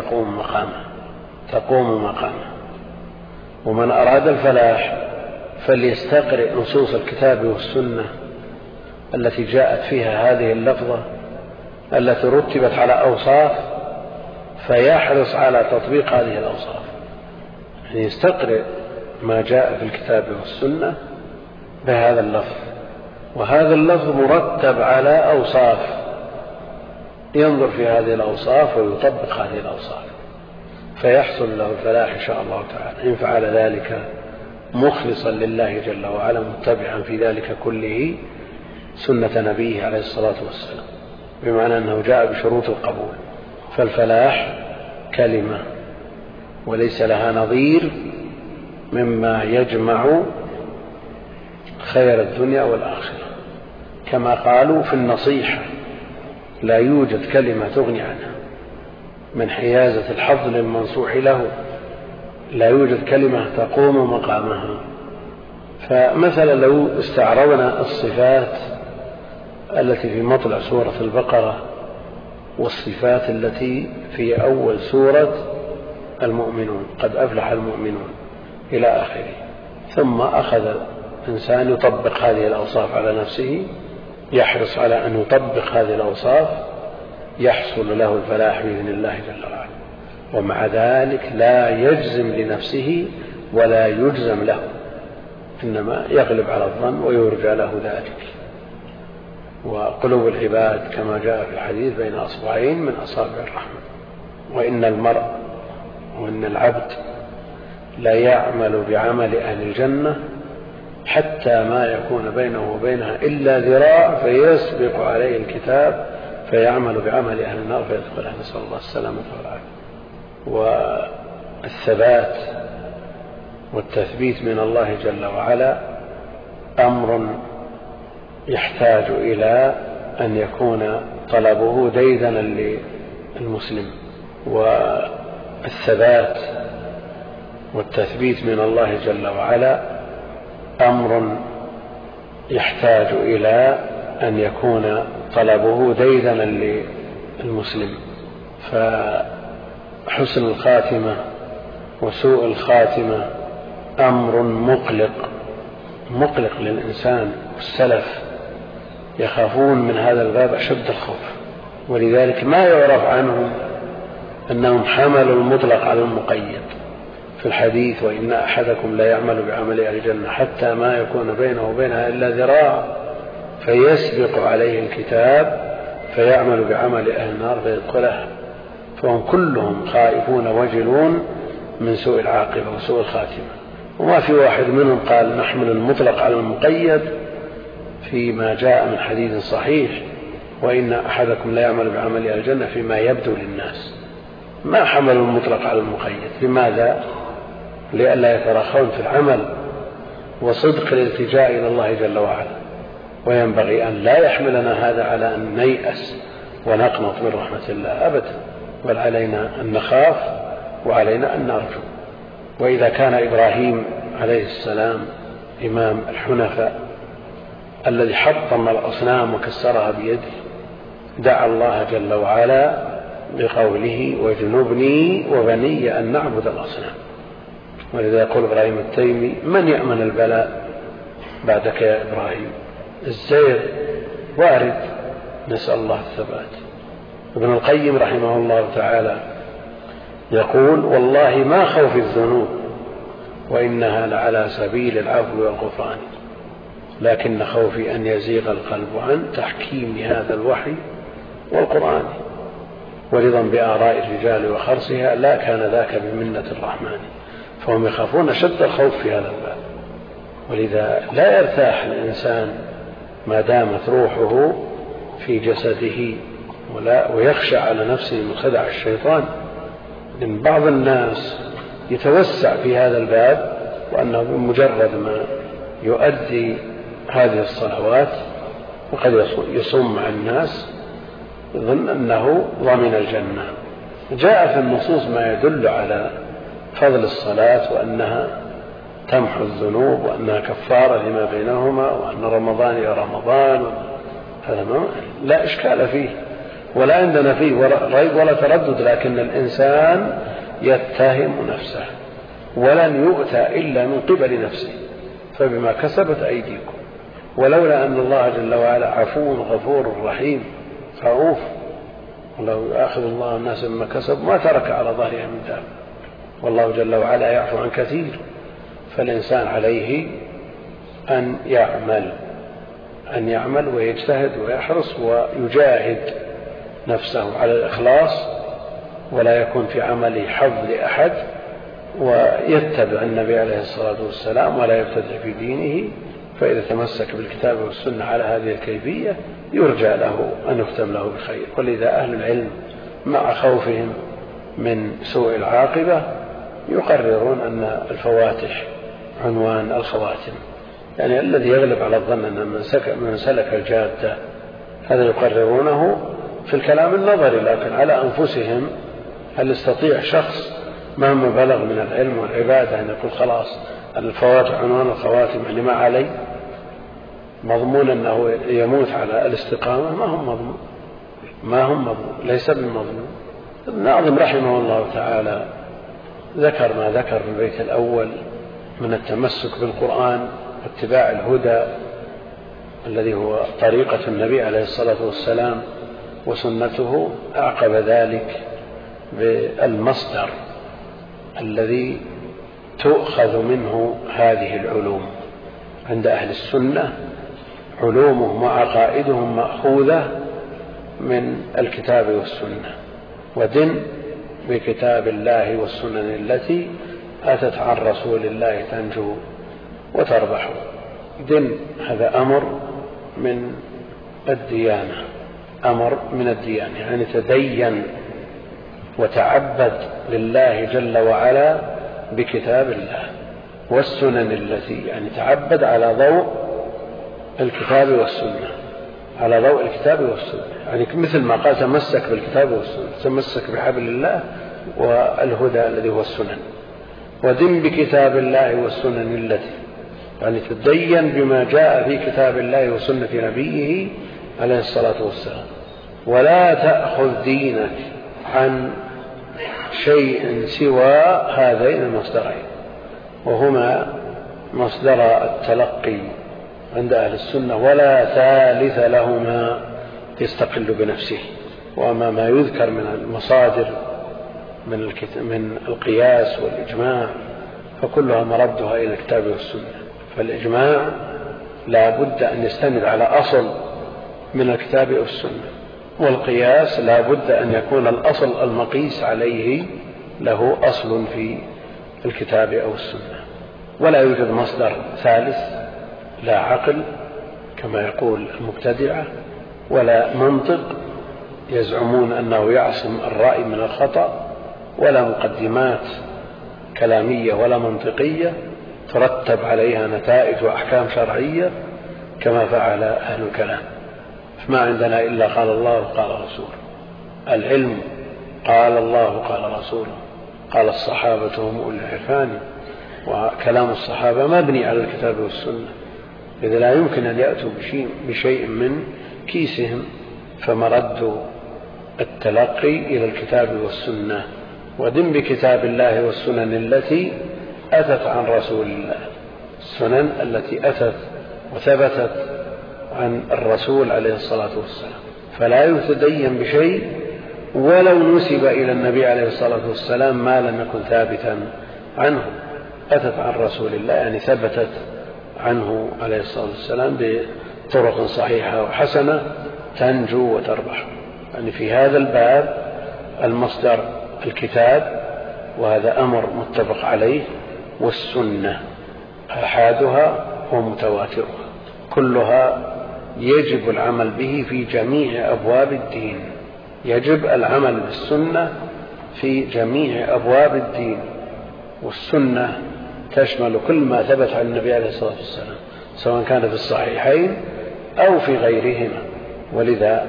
تقوم مقامه. ومن أراد الفلاح فليستقرئ نصوص الكتاب والسنة التي جاءت فيها هذه اللفظة التي رتبت على أوصاف، فيحرص على تطبيق هذه الأوصاف. يعني يستقرئ ما جاء في الكتاب والسنة بهذا اللفظ، وهذا اللفظ مرتب على أوصاف، ينظر في هذه الأوصاف ويطبق هذه الأوصاف فيحصل له الفلاح إن شاء الله تعالى، إن فعل ذلك مخلصا لله جل وعلا متبعا في ذلك كله سنة نبيه عليه الصلاة والسلام، بمعنى أنه جاء بشروط القبول. فالفلاح كلمة وليس لها نظير مما يجمع خير الدنيا والآخرة، كما قالوا في النصيحة لا يوجد كلمة تغني عنها من حيازة الحظ للمنصوح له، لا يوجد كلمة تقوم مقامها. فمثلا لو استعرضنا الصفات التي في مطلع سورة البقرة والصفات التي في أول سورة المؤمنون، قد أفلح المؤمنون إلى آخره. ثم أخذ الإنسان يطبق هذه الأوصاف على نفسه، يحرص على أن يطبق هذه الأوصاف، يحصل له الفلاح بإذن الله جل وعلا. ومع ذلك لا يجزم لنفسه ولا يجزم له، إنما يغلب على الظن ويرجى له ذلك. وقلوب العباد كما جاء في الحديث بين أصبعين من أصابع الرحمن. وإن المرء وإن العبد لا يعمل بعمل أهل الجنة حتى ما يكون بينه وبينها إلا ذراع فيسبق عليه الكتاب فيعمل بعمل أهل النار فيدخلها، نسأل الله السلامة والعافية. والثبات والتثبيت من الله جل وعلا أمر يحتاج إلى أن يكون طلبه ديدنا للمسلم. والثبات والتثبيت من الله جل وعلا أمر يحتاج إلى أن يكون طلبه ديدنا للمسلم. فحسن الخاتمة وسوء الخاتمة أمر مقلق للإنسان. السلف يخافون من هذا الباب أشد الخوف، ولذلك ما يعرف عنهم أنهم حملوا المطلق على المقيد في الحديث: وإن أحدكم لا يعمل بعمل أهل الجنة حتى ما يكون بينه وبينها إلا ذراع فيسبق عليه الكتاب فيعمل بعمل أهل النار فيدخلها. فهم كلهم خائفون وجلون من سوء العاقبة وسوء الخاتمة، وما في واحد منهم قال نحمل المطلق على المقيد فيما جاء من حديث صحيح: وإن أحدكم لا يعمل بعمل أهل الجنة فيما يبدو للناس. ما حملوا المطلق على المقيد. لماذا؟ لئلا يتراخون في العمل وصدق الالتجاء إلى الله جل وعلا. وينبغي أن لا يحملنا هذا على أن نيأس ونقنط من رحمة الله أبدا، بل علينا أن نخاف وعلينا أن نرجو. وإذا كان إبراهيم عليه السلام إمام الحنفاء الذي حطم الأصنام وكسرها بيده دعا الله جل وعلا بقوله: واجنبني وبني أن نعبد الأصنام. ولذا يقول إبراهيم التيمي: من يأمن البلاء بعدك يا إبراهيم؟ الزير وارد، نسأل الله الثبات. ابن القيم رحمه الله تعالى يقول: والله ما خوف الذنوب وإنها لعلى سبيل العفو والغفران، لكن خوفي أن يزيغ القلب عن تحكيم هذا الوحي والقرآن، ورضا بآراء الرجال وخرصها لا كان ذاك بمنة الرحمن. فهم يخافون شد الخوف في هذا الباب. ولذا لا يرتاح الإنسان ما دامت روحه في جسده، ويخشى على نفسه من خدع الشيطان. لأن بعض الناس يتوسع في هذا الباب، وأنه بمجرد ما يؤدي هذه الصلوات وقد يصوم مع الناس يظن أنه ضمن الجنة. جاء في النصوص ما يدل على فضل الصلاة وأنها تمحو الذنوب وأنها كفارة لما بينهما وأن رمضان إلى رمضان. هذا لا إشكال فيه ولا عندنا فيه ريب ولا تردد، لكن الإنسان يتهم نفسه ولن يؤتى إلا من قبل نفسه، فبما كسبت أيديكم. ولولا أن الله جل وعلا عفو غفور رحيم رؤوف، ولو يؤاخذ الله الناس بما كسبوا ما ترك على ظهرها من دابة، والله جل وعلا يعفو عن كثير. فالإنسان عليه أن يعمل ويجتهد ويحرص ويجاهد نفسه على الإخلاص، ولا يكون في عمله حظ لأحد، ويتبع النبي عليه الصلاة والسلام ولا يبتدع في دينه. فإذا تمسك بالكتاب والسنة على هذه الكيفية يرجى له أن يختم له بخير. ولذا أهل العلم مع خوفهم من سوء العاقبة يقررون أن الفواتح عنوان الخواتم، يعني الذي يغلب على الظن أن من سلك الجادة هذا يقررونه في الكلام النظري، لكن على أنفسهم هل يستطيع شخص مهما بلغ من العلم والعبادة أن يقول خلاص الفواتح عنوان الخواتم يعني ما علي؟ مضمون أنه يموت على الاستقامة ما هم مضمون ليس بالمضمون. الناظم رحمه الله تعالى ذكر ما ذكر في البيت الأول من التمسك بالقرآن واتباع الهدى الذي هو طريقة النبي عليه الصلاة والسلام وسنته، أعقب ذلك بالمصدر الذي تؤخذ منه هذه العلوم. عند أهل السنة علومهم وعقائدهم مأخوذة من الكتاب والسنة، ودن بكتاب الله والسنن التي أتت عن رسول الله تنجو وتربح. دن هذا أمر من الديانة، أمر من الديانة، يعني تدين وتعبد لله جل وعلا بكتاب الله والسنن التي، يعني تعبد على ضوء الكتاب والسنة، على ضوء الكتاب والسنة، يعني مثل ما قال تمسك بالكتاب والسنة، تمسك بحبل الله والهدى الذي هو السنن. ودن بكتاب الله والسنن التي، يعني تدين بما جاء في كتاب الله وسنة نبيه عليه الصلاة والسلام، ولا تأخذ دينك عن شيء سوى هذين المصدرين، وهما مصدر التلقي عند أهل السنة ولا ثالث لهما يستقل بنفسه. وأما ما يذكر من المصادر من القياس والإجماع فكلها مردها إلى الكتاب والسنة. فالإجماع لا بد أن يستند على أصل من الكتاب والسنة، والقياس لا بد أن يكون الأصل المقيس عليه له أصل في الكتاب أو السنة. ولا يوجد مصدر ثالث، لا عقل كما يقول المبتدعة، ولا منطق يزعمون أنه يعصم الرأي من الخطأ، ولا مقدمات كلامية ولا منطقية ترتب عليها نتائج وأحكام شرعية كما فعل أهل الكلام. ما عندنا إلا قال الله وقال رسوله. العلم قال الله قال رسوله، قال الصحابة هم أولي العرفان، وكلام الصحابة مبني على الكتاب والسنة، إذا لا يمكن أن يأتوا بشيء من كيسهم، فمرد التلقي إلى الكتاب والسنة. ودن بكتاب الله والسنن التي أتت عن رسول الله، السنن التي أتت وثبتت عن الرسول عليه الصلاة والسلام، فلا يتدين بشيء ولو نسب إلى النبي عليه الصلاة والسلام ما لم يكن ثابتا عنه. أتت عن رسول الله يعني ثبتت عنه عليه الصلاة والسلام بطرق صحيحة وحسنة تنجو وتربح. يعني في هذا الباب المصدر الكتاب، وهذا أمر متفق عليه، والسنة آحادها ومتواترها، كلها يجب العمل به في جميع أبواب الدين. يجب العمل بالسنة في جميع أبواب الدين، والسنة تشمل كل ما ثبت عن النبي عليه الصلاة والسلام سواء كان في الصحيحين أو في غيرهما. ولذا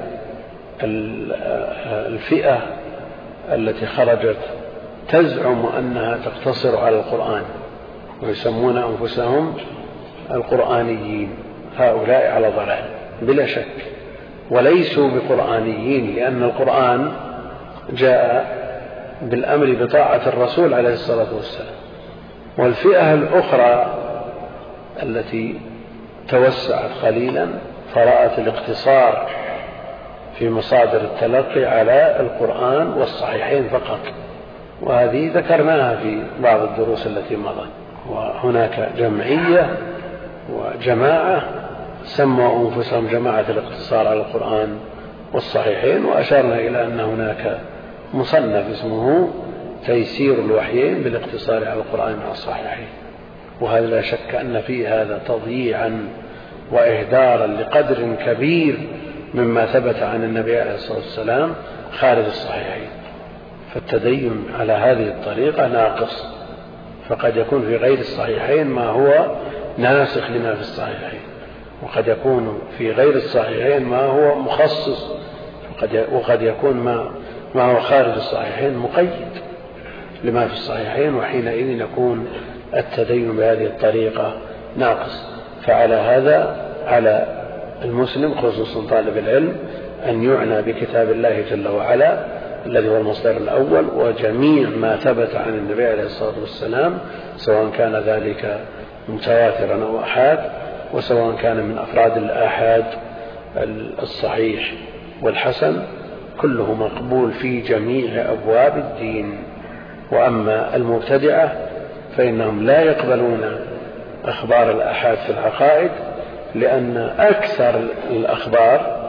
الفئة التي خرجت تزعم أنها تقتصر على القرآن ويسمون أنفسهم القرآنيين، هؤلاء على ضلال بلا شك، وليسوا بقرآنيين، لأن القرآن جاء بالأمر بطاعة الرسول عليه الصلاة والسلام. والفئة الأخرى التي توسعت قليلا فرأت الاقتصار في مصادر التلقي على القرآن والصحيحين فقط، وهذه ذكرناها في بعض الدروس التي مضت. وهناك جمعية وجماعة سموا أنفسهم جماعة الاقتصار على القرآن والصحيحين، وأشرنا إلى أن هناك مصنف اسمه تيسير الوحيين بالاقتصار على القرآن والصحيحين. وهذا لا شك أن فيه هذا تضييعا وإهدارا لقدر كبير مما ثبت عن النبي عليه الصلاة والسلام خارج الصحيحين. فالتدين على هذه الطريقة ناقص، فقد يكون في غير الصحيحين ما هو ناسخ لما في الصحيحين، وقد يكون في غير الصحيحين ما هو مخصص، وقد يكون ما هو خارج الصحيحين مقيد لما في الصحيحين، وحينئذ يكون التدين بهذه الطريقة ناقص. فعلى هذا على المسلم خصوصا طالب العلم أن يعنى بكتاب الله جل وعلا الذي هو المصدر الأول، وجميع ما ثبت عن النبي عليه الصلاة والسلام، سواء كان ذلك متواترا أو أحاد، وسواء كان من أفراد الآحاد الصحيح والحسن، كله مقبول في جميع أبواب الدين. وأما المبتدعة فإنهم لا يقبلون أخبار الآحاد في العقائد، لأن أكثر الأخبار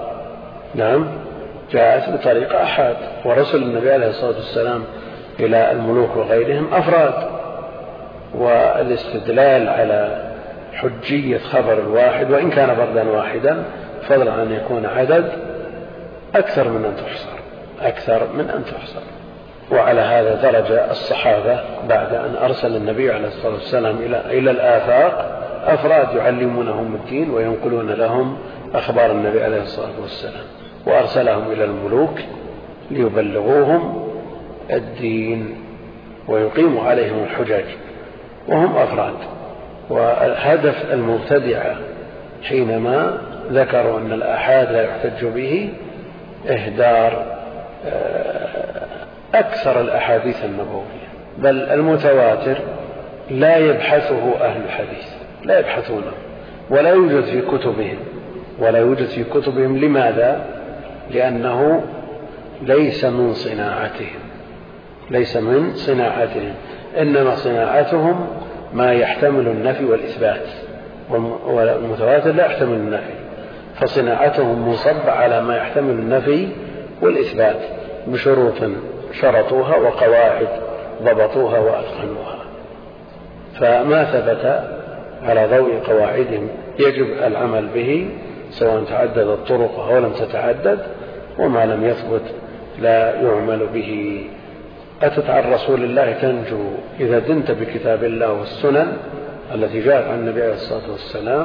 جاءت بطريقة أحاد، ورسل النبي عليه الصلاة والسلام إلى الملوك وغيرهم أفراد، والاستدلال على حجية خبر الواحد وإن كان فردا واحدا فضلا عن يكون عدد أكثر من أن تحصر. وعلى هذا درج الصحابة بعد أن أرسل النبي عليه الصلاة والسلام إلى الآفاق أفراد يعلمونهم الدين وينقلون لهم أخبار النبي عليه الصلاة والسلام، وأرسلهم إلى الملوك ليبلغوهم الدين ويقيموا عليهم الحجج، وهم أفراد. وهدف المبتدعة حينما ذكروا أن الآحاد لا يحتج به إهدار أكثر الأحاديث النبوية، بل المتواتر لا يبحثه أهل الحديث، لا يبحثونه، ولا يوجد في كتبهم. لماذا؟ لأنه ليس من صناعتهم، إنما صناعتهم ما يحتمل النفي والإثبات، والمتواتر لا يحتمل النفي، فصناعتهم مصب على ما يحتمل النفي والإثبات بشروط شرطوها وقواعد ضبطوها وأتقنوها. فما ثبت على ضوء قواعدهم يجب العمل به سواء تعددت طرقه أو لم تتعدد، وما لم يثبت لا يعمل به. أتت عن رسول الله تنجو، إذا دنت بكتاب الله والسنن التي جاءت عن النبي عليه الصلاة والسلام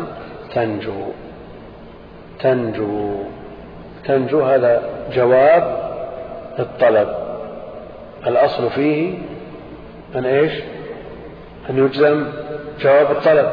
تنجو. هذا جواب الطلب، الأصل فيه أن يجزم جواب الطلب.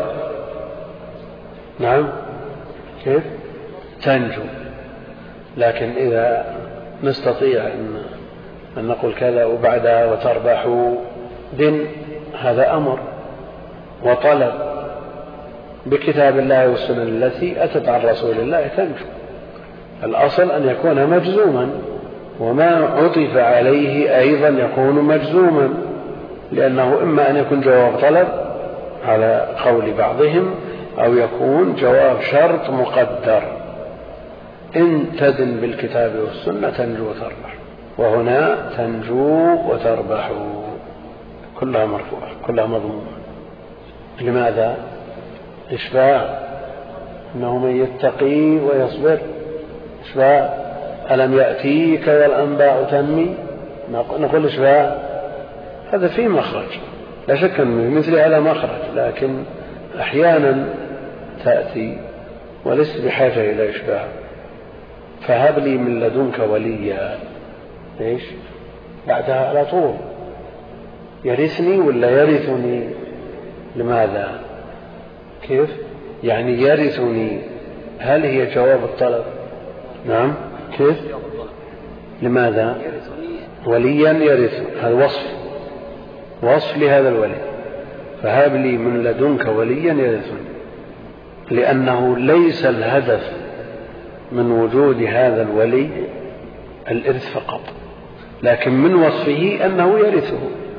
نعم، كيف تنجو؟ لكن إذا نستطيع أن نقول كذا وبعدها وتربحوا دين، هذا أمر وطلب بكتاب الله والسنن التي أتت عن رسول الله تنجو. الأصل أن يكون مجزوما، وما عطف عليه أيضا يكون مجزوما، لأنه إما أن يكون جواب طلب على قول بعضهم، أو يكون جواب شرط مقدر، إن تدن بالكتاب والسنة تنجو وتربح. وهنا تنجو وتربح كلها مرفوعة كلها مضمومة. لماذا؟ إشباع، إنه من يتقي ويصبر. إشباع، ألم يأتيك والأنباء تنمي، نقول إشباع، هذا فيه مخرج لا شك أن مثل هذا مخرج، لكن أحيانا تأتي وليس بحاجة إلى إشباع. فهب لي من لدنك وليا، بعدها على طول يرثني ولا يرثني؟ لماذا؟ كيف يعني يرثني؟ هل هي جواب الطلب؟ نعم، كيف؟ لماذا؟ وليا يرث، هذا وصف لهذا الولي. فهب لي من لدنك وليا يرثني، لأنه ليس الهدف من وجود هذا الولي الإرث فقط، لكن من وصفه أنه يرثه،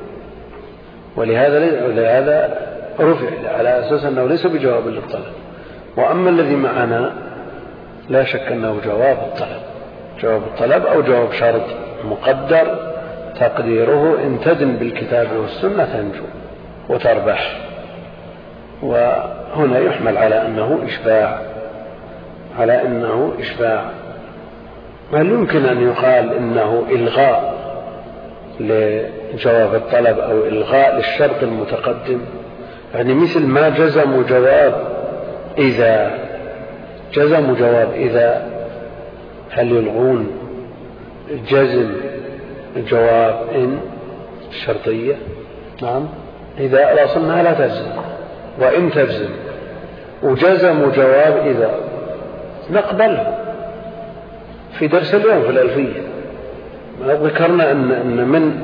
ولهذا رفع على أساس أنه ليس بجواب للطلب. وأما الذي معنا لا شك أنه جواب الطلب أو جواب شرط مقدر، تقديره إن تدن بالكتاب والسنة تنجو وتربح. وهنا يحمل على أنه إشباع. هل يمكن أن يقال إنه إلغاء لجواب الطلب أو إلغاء للشرط المتقدم؟ يعني مثل ما جزموا جواب إذا هل يلغون جزم جواب إن الشرطية؟ نعم، إذا الأصل أنها لا تجزم، وإن تجزم، وجزموا جواب إذا نقبله في درس اليوم في الألفية. ذكرنا أن من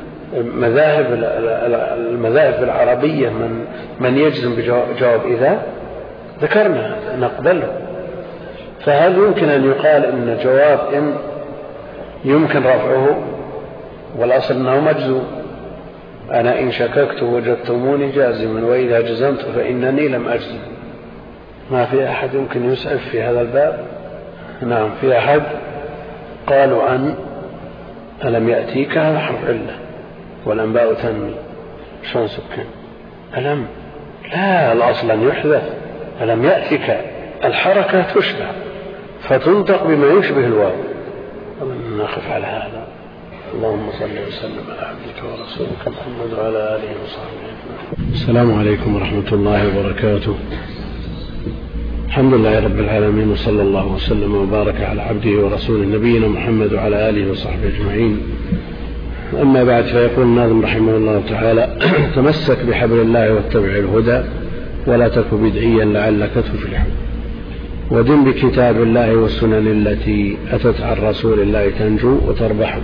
المذاهب العربية من يجزم بجواب إذا، ذكرنا نقبله. فهل يمكن أن يقال إن جواب إن يمكن رفعه والأصل أنه مجزوم؟ أنا إن شككت وجدتموني جازما وإذا جزمت فإنني لم أجزم. ما في أحد يمكن يسأل في هذا الباب؟ نعم، في أحد قالوا عن ألم يأتيك هذا حرف علة والأنباء تنمي، شلون سكن ألم؟ لا، الأصل أن يحذف. ألم يأتيك الحركة تشبه فتنطق بما يشبه الواو. نقف على هذا. اللهم صل وسلم على عبدك ورسولك محمد وعلى آله وصحبه أجمعين. السلام عليكم ورحمة الله وبركاته. الحمد لله رب العالمين، وصلى الله وسلم وبارك على عبده ورسوله نبينا محمد وعلى آله وصحبه أجمعين. أما بعد، فيقول الناظم رحمه الله تعالى: تمسك بحبل الله واتبع الهدى ولا تك بدعيا لعلك تفلح، ودم بكتاب الله والسنن التي أتت عن رسول الله تنجو وتربح.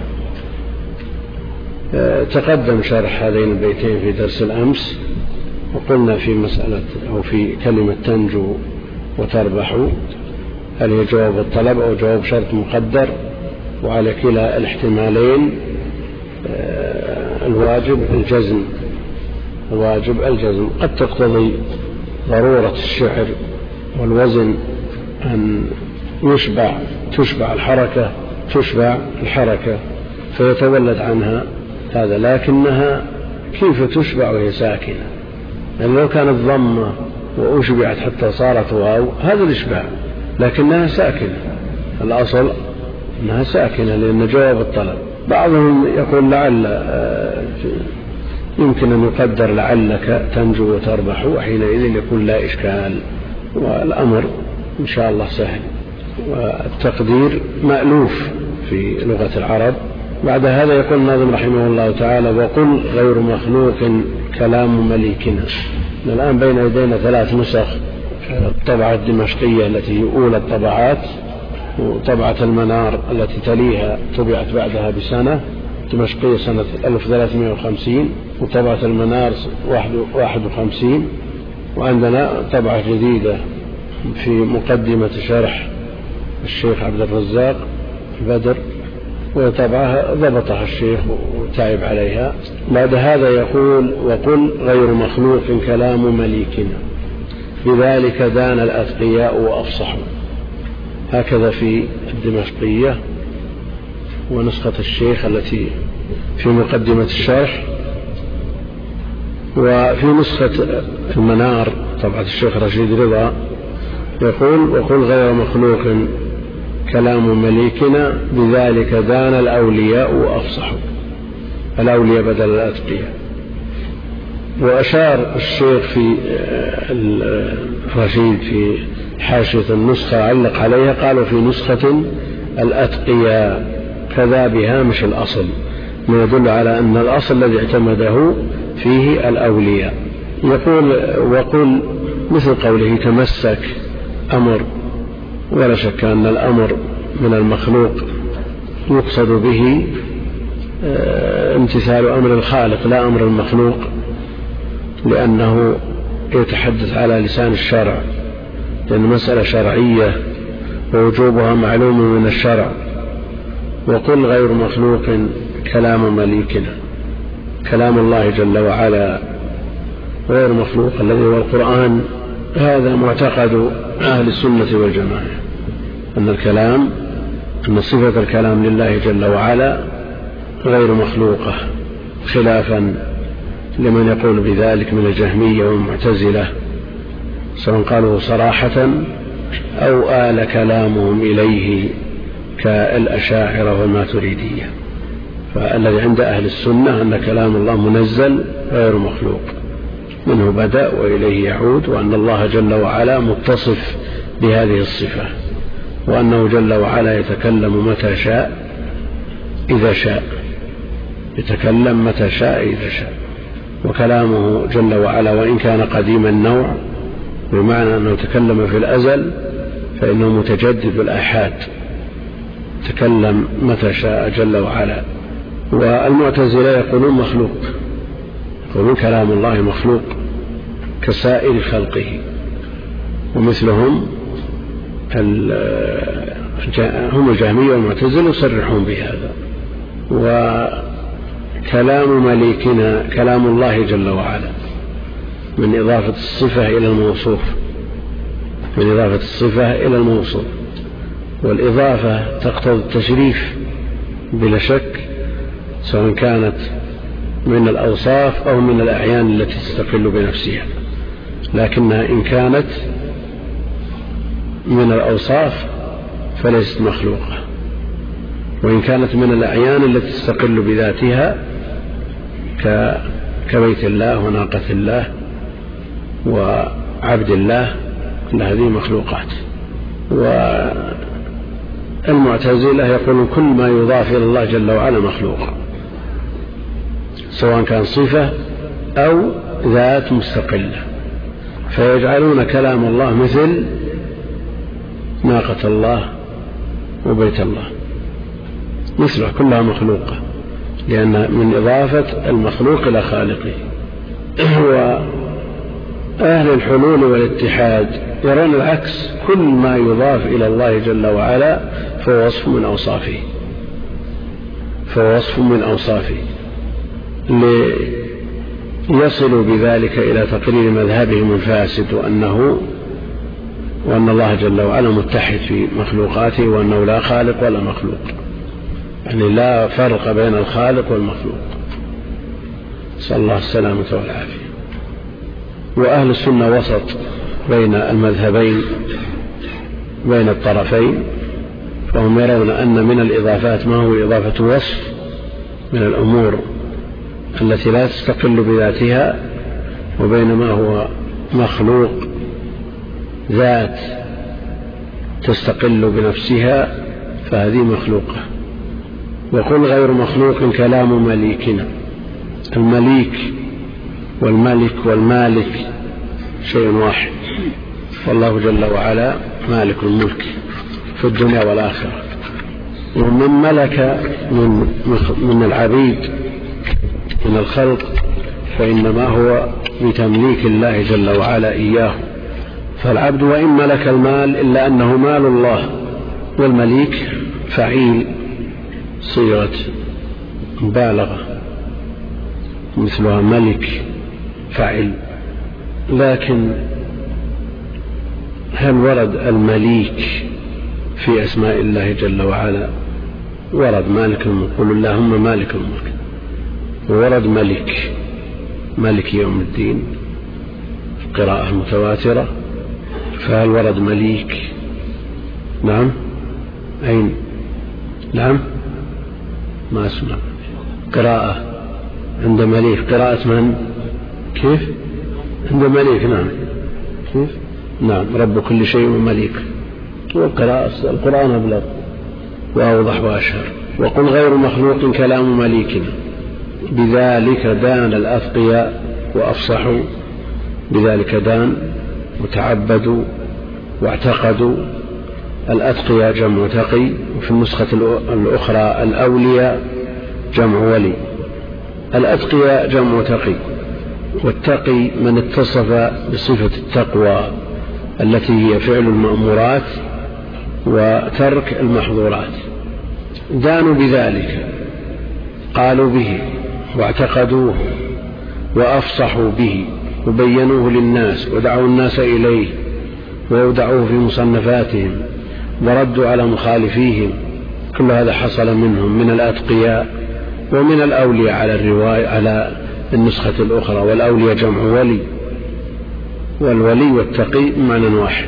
تقدم شرح هذين البيتين في درس الأمس، وقلنا في مسألة أو في كلمة تنجو وتربح هل هي جواب الطلب أو جواب شرط مقدر، وعلى كلا الاحتمالين الواجب الجزم. قد تقتضي ضرورة الشعر والوزن أن تشبع الحركة فيتولد عنها هذا، لكنها كيف تشبع وهي ساكنة؟ يعني لو كانت ضمة وأشبعت حتى صارت واو هذا الإشباع، لكنها ساكنة، الأصل أنها ساكنة لأن جواب الطلب. بعضهم يقول لعل يمكن أن يقدر لعلك تنجو وتربح، وحينئذ يكون لا إشكال، والأمر إن شاء الله سهل، والتقدير مألوف في لغة العرب. بعد هذا يقول الناظم رحمه الله تعالى: وقل غير مخلوق كلام مليكنا. الآن بين يدينا 3 نسخ، الطبعة الدمشقية التي أولى الطبعات، وطبعة المنار التي تليها طبعت بعدها بسنة، دمشقية سنة 1350، وطبعة المنار 51. وعندنا طبعة جديدة في مقدمة شرح الشيخ عبد الرزاق البدر، وطبعها ضبطها الشيخ وتعب عليها. بعد هذا يقول: وقل غير مخلوق كلام مليكنا، بذلك دان الأتقياء وأفصحوا. هكذا في الدمشقية ونسخة الشيخ التي في مقدمة الشرح. وفي نسخة المنار طبعة الشيخ رشيد رضا يقول: وقل غير مخلوق كلام مليكنا، بذلك دان الأولياء وأفصحوا. الأولياء بدل الأتقياء. وأشار الشيخ في رشيد في حاشية النسخة علق عليها، قالوا في نسخة الأتقياء كذا بهامش الأصل، ما يدل على أن الأصل الذي اعتمده فيه الأولياء. يقول: وقل مثل قوله تمسك أمر، ولا شك أن الأمر من المخلوق يقصد به امتثال أمر الخالق لا أمر المخلوق، لأنه يتحدث على لسان الشرع، لأن مسألة شرعية ووجوبها معلوم من الشرع. وقل غير مخلوق كلام مليكنا، كلام الله جل وعلا غير مخلوق الذي هو القرآن. هذا معتقد أهل السنة والجماعة، أن صفة الكلام لله جل وعلا غير مخلوقة، خلافا لمن يقول بذلك من الجهمية والمعتزلة، سواء قالوا صراحة أو آل كلامهم إليه كالأشاعرة والماتريدية. فالذي عند أهل السنة أن كلام الله منزل غير مخلوق، منه بدأ وإليه يعود، وأن الله جل وعلا متصف بهذه الصفة، وأنه جل وعلا يتكلم متى شاء إذا شاء، يتكلم متى شاء إذا شاء. وكلامه جل وعلا وإن كان قديم النوع، بمعنى أنه تكلم في الأزل، فإنه متجدد الآحاد، تكلم متى شاء جل وعلا. والمعتزلة يقولون مخلوق، يقولون كلام الله مخلوق كسائر خلقه، ومثلهم هم الجهمية والمعتزلة يصرحون بهذا. وكلام مليكنا كلام الله جل وعلا من إضافة الصفة إلى الموصوف، من إضافة الصفة إلى الموصوف، والإضافة تقتضي التشريف بلا شك، سواء كانت من الأوصاف أو من الأعيان التي تستقل بنفسها، لكنها إن كانت من الأوصاف فليست مخلوقة، وإن كانت من الأعيان التي تستقل بذاتها كبيت الله وناقة الله وعبد الله، كل هذه مخلوقات. والمعتزلة يقولون كل ما يضاف إلى الله جل وعلا مخلوق، سواء كان صفة أو ذات مستقلة، فيجعلون كلام الله مثل ناقة الله وبيت الله، مثلها كلها مخلوقة، لأن من إضافة المخلوق إلى خالقه. وأهل الحلول والاتحاد يرون العكس، كل ما يضاف إلى الله جل وعلا فهو وصف من أوصافه، فهو وصف من أوصافه، ليصلوا بذلك إلى تقرير مذهبهم الفاسد، وأن الله جل وعلا متحد في مخلوقاته، وأنه لا خالق ولا مخلوق، يعني لا فرق بين الخالق والمخلوق، صلى الله السلامة والعافية. وأهل السنة وسط بين المذهبين، بين الطرفين، فهم يرون أن من الإضافات ما هو إضافة وصف من الأمور التي لا تستقل بذاتها، وبينما هو مخلوق ذات تستقل بنفسها فهذه مخلوقة. وقل غير مخلوق كلام مليكنا. المليك والملك والمالك شيء واحد، والله جل وعلا مالك الملك في الدنيا والآخرة. ومن ملك من العبيد من الخلق فإنما هو بتمليك الله جل وعلا إياه. فالعبد وإن ملك المال إلا أنه مال الله، والمليك فعيل صيغة مبالغة مثلها ملك فعل. لكن هل ورد المليك في أسماء الله جل وعلا؟ ورد مالك الملك، قل اللهم مالك الملك، وورد ملك يوم الدين قراءة متواترة. فهل ورد مليك؟ نعم. أين؟ نعم ما أسمع قراءة عند مليك. قراءة من؟ كيف؟ عند مليك. نعم. كيف؟ نعم. رب كل شيء مليك. والقراءة القرآن أبلغ وأوضح وأشهر. وقل غير مخلوق كلام مليكنا، بذلك دان الأتقياء وأفصحوا، بذلك دان وتعبدوا واعتقدوا. الأتقياء جمع تقي، وفي النسخة الأخرى الأولياء جمع ولي. الأتقياء جمع تقي، والتقي من اتصف بصفة التقوى التي هي فعل المأمورات وترك المحظورات. دانوا بذلك، قالوا به واعتقدوه وأفصحوا به وبينوه للناس ودعوا الناس إليه وودعوه في مصنفاتهم وردوا على مخالفيهم. كل هذا حصل منهم من الأتقياء ومن الأولياء على الرواية على النسخة الأخرى. والأولياء جمع ولي، والولي والتقي معنى واحد،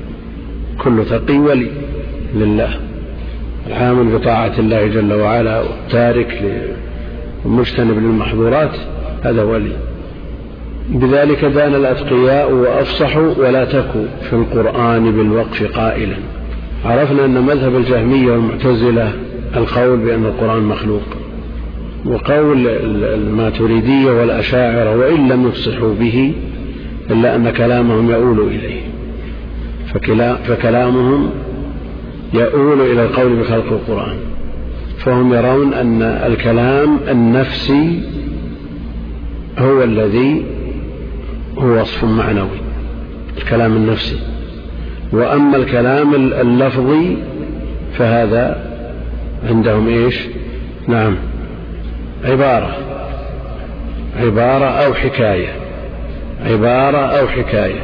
كل تقي ولي لله، العامل بطاعة الله جل وعلا والتارك والمجتنب للمحظورات هذا ولي. بذلك دان الأتقياء وأفصحوا ولا تكوا في القرآن بالوقف قائلا. عرفنا أن مذهب الجهمية والمعتزلة القول بأن القرآن مخلوق، وقول الماتريدية والأشاعرة وإن لم يفصحوا به إلا أن كلامهم يؤول إليه. فكلامهم يؤول إلى القول بخلق القرآن، فهم يرون أن الكلام النفسي هو الذي هو وصف معنوي، الكلام النفسي، وأما الكلام اللفظي فهذا عندهم إيش؟ نعم، عبارة أو حكاية.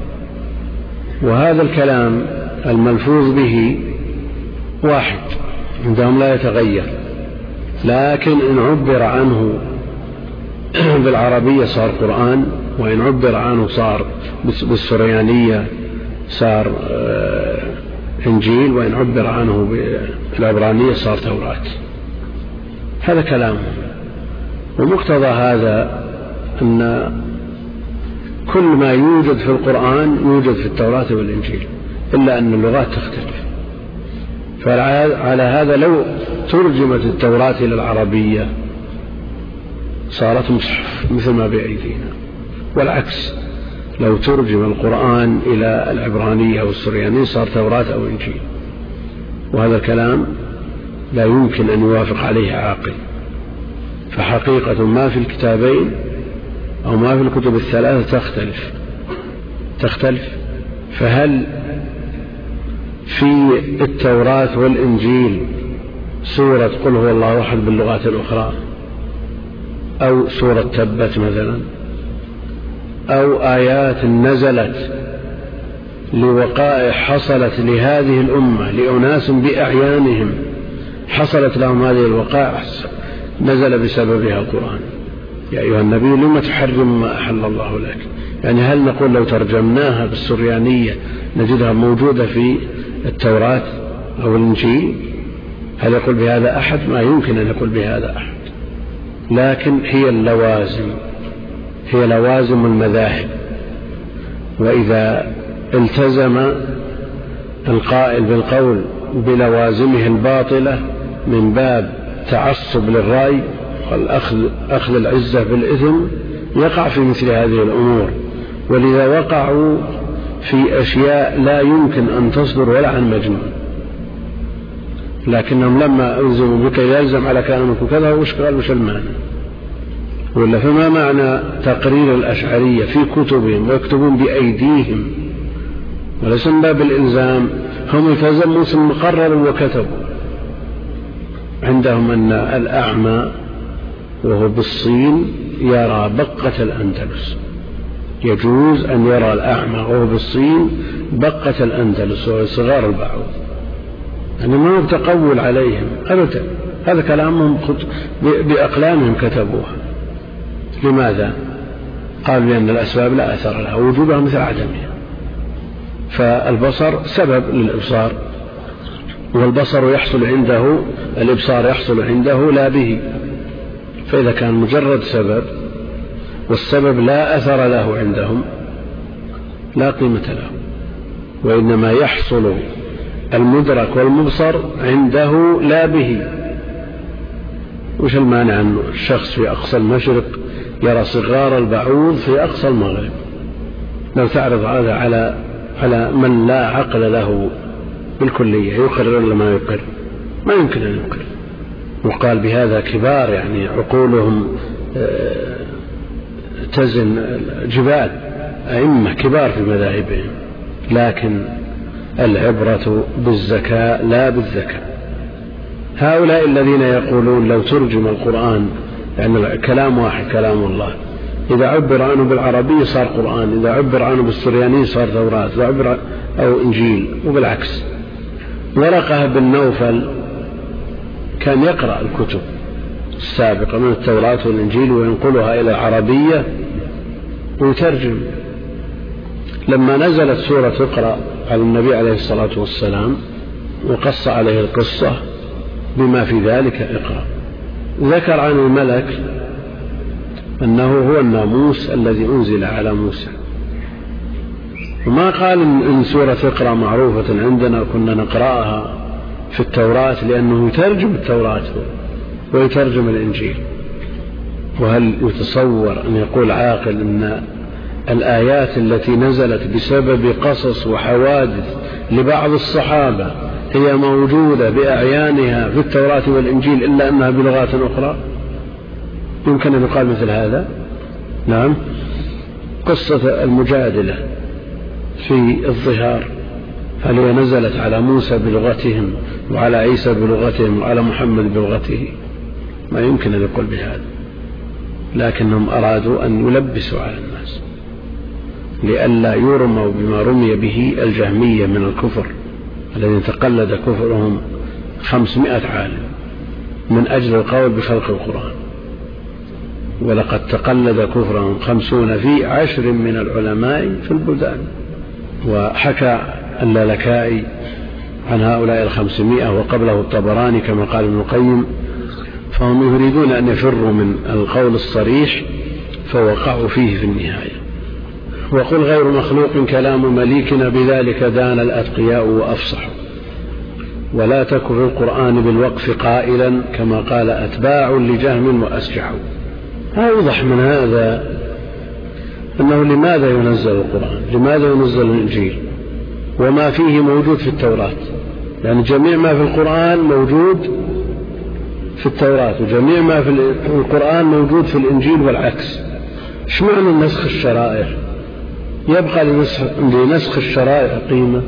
وهذا الكلام الملفوظ به واحد عندهم لا يتغير، لكن إن عبر عنه بالعربية صار قرآن، وإن عبر عنه صار بالسريانية صار إنجيل، وإن عبر عنه بالعبرانية صار توراة. هذا كلامه. ومقتضى هذا أن كل ما يوجد في القرآن يوجد في التوراة والإنجيل، إلا أن اللغات تختلف. فعلى هذا لو ترجمت التوراة إلى العربية صارت مصحف مثل ما بأيدينا، والعكس لو ترجم القرآن إلى العبرانية أو السريانية صار توراة أو إنجيل. وهذا الكلام لا يمكن أن يوافق عليه عاقل. فحقيقة ما في الكتابين أو ما في الكتب الثلاثة تختلف. فهل في التوراة والإنجيل سورة قل هو الله أحد باللغات الأخرى، أو سورة تبت مثلا، أو آيات نزلت لوقائع حصلت لهذه الأمة لأناس بأعيانهم حصلت لهم هذه الوقائع نزل بسببها القرآن؟ يا أيها النبي لما تحرم ما أحل الله لك؟ يعني هل نقول لو ترجمناها بالسريانية نجدها موجودة في التوراة أو الإنجيل؟ هل يقول بهذا أحد؟ ما يمكن أن يقول بهذا أحد. لكن هي لوازم المذاهب. وإذا التزم القائل بالقول بلوازمه الباطلة من باب تعصب للرأي والأخذ العزة بالإثم يقع في مثل هذه الأمور. ولذا وقعوا في أشياء لا يمكن أن تصدر ولا عن مجنون، لكنهم لما ألزموا بك يلزم على كلامك كذا وش قال وش المعنى؟ ولا فما معنى تقرير الأشعرية في كتبهم ويكتبون بأيديهم وليس من باب الإلزام؟ هم التزموا ثم قرروا وكتبوا. عندهم أن الأعمى وهو بالصين يرى بقة الأندلس، يجوز أن يرى الأعمى وهو بالصين بقة الأندلس وهو صغار البعوض. يعني ما يتقول عليهم أبدا، هذا كلامهم بأقلامهم كتبوها. لماذا؟ قالوا لأن الأسباب لا أثر لها، وجودها مثل عدمها. فالبصر سبب للإبصار، والبصر يحصل عنده، الإبصار يحصل عنده لا به. فإذا كان مجرد سبب والسبب لا أثر له عندهم لا قيمة له، وإنما يحصل المدرك والمبصر عنده لا به. وش المانع أن الشخص في أقصى المشرق يرى صغار البعوض في أقصى المغرب؟ لو تعرض هذا على من لا عقل له بالكلية يقرر ولا ما يقرر؟ ما يمكن أن يقرر. وقال بهذا كبار يعني عقولهم تزن جبال، أئمة كبار في مذاهبهم. لكن العبرة بالذكاء لا بالذكاء. هؤلاء الذين يقولون لو ترجم القرآن يعني كلام واحد كلام الله، إذا عبر عنه بالعربية صار قرآن، إذا عبر عنه بالسريانية صار توراة، إذا عبر أو إنجيل، وبالعكس. ورقة بن نوفل كان يقرأ الكتب السابقة من التوراة والإنجيل وينقلها إلى العربية ويترجم. لما نزلت سورة اقرأ على النبي عليه الصلاة والسلام وقص عليه القصة بما في ذلك اقرأ، ذكر عن الملك أنه هو الناموس الذي أنزل على موسى، وما قال إن سورة اقرأ معروفة عندنا كنا نقرأها في التوراة، لأنه يترجم التوراة ويترجم الإنجيل. وهل يتصور أن يقول عاقل أن الآيات التي نزلت بسبب قصص وحوادث لبعض الصحابة هي موجودة بأعيانها في التوراة والإنجيل إلا أنها بلغات أخرى؟ يمكن أن يقال مثل هذا؟ نعم. قصة المجادلة في الظهار هل هي نزلت على موسى بلغتهم وعلى عيسى بلغتهم وعلى محمد بلغته؟ ما يمكن أن يقول بهذا، لكنهم أرادوا أن يلبسوا على الناس لئلا يرموا بما رمي به الجهمية من الكفر الذين تقلد كفرهم 500 عالم من أجل القول بخلق القرآن، ولقد تقلد كفرهم 50 في 10 من العلماء في البلدان. وحكى اللالكائي عن هؤلاء 500 وقبله الطبراني كما قال ابن القيم، فهم يريدون أن يفروا من القول الصريح فوقعوا فيه في النهاية. وقل غير مخلوق كلام مليكنا بذلك دان الأتقياء وأفصحوا، ولا تك في القرآن بالوقف قائلا كما قال أتباع لجهم وأسجحوا. أوضح من هذا أنه لماذا ينزل القرآن، لماذا ينزل الإنجيل وما فيه موجود في التوراة، يعني جميع ما في القرآن موجود في التوراة وجميع ما في القرآن موجود في الإنجيل والعكس. ايش معنى نسخ الشرائع؟ يبقى لنسخ الشرائع قيمة،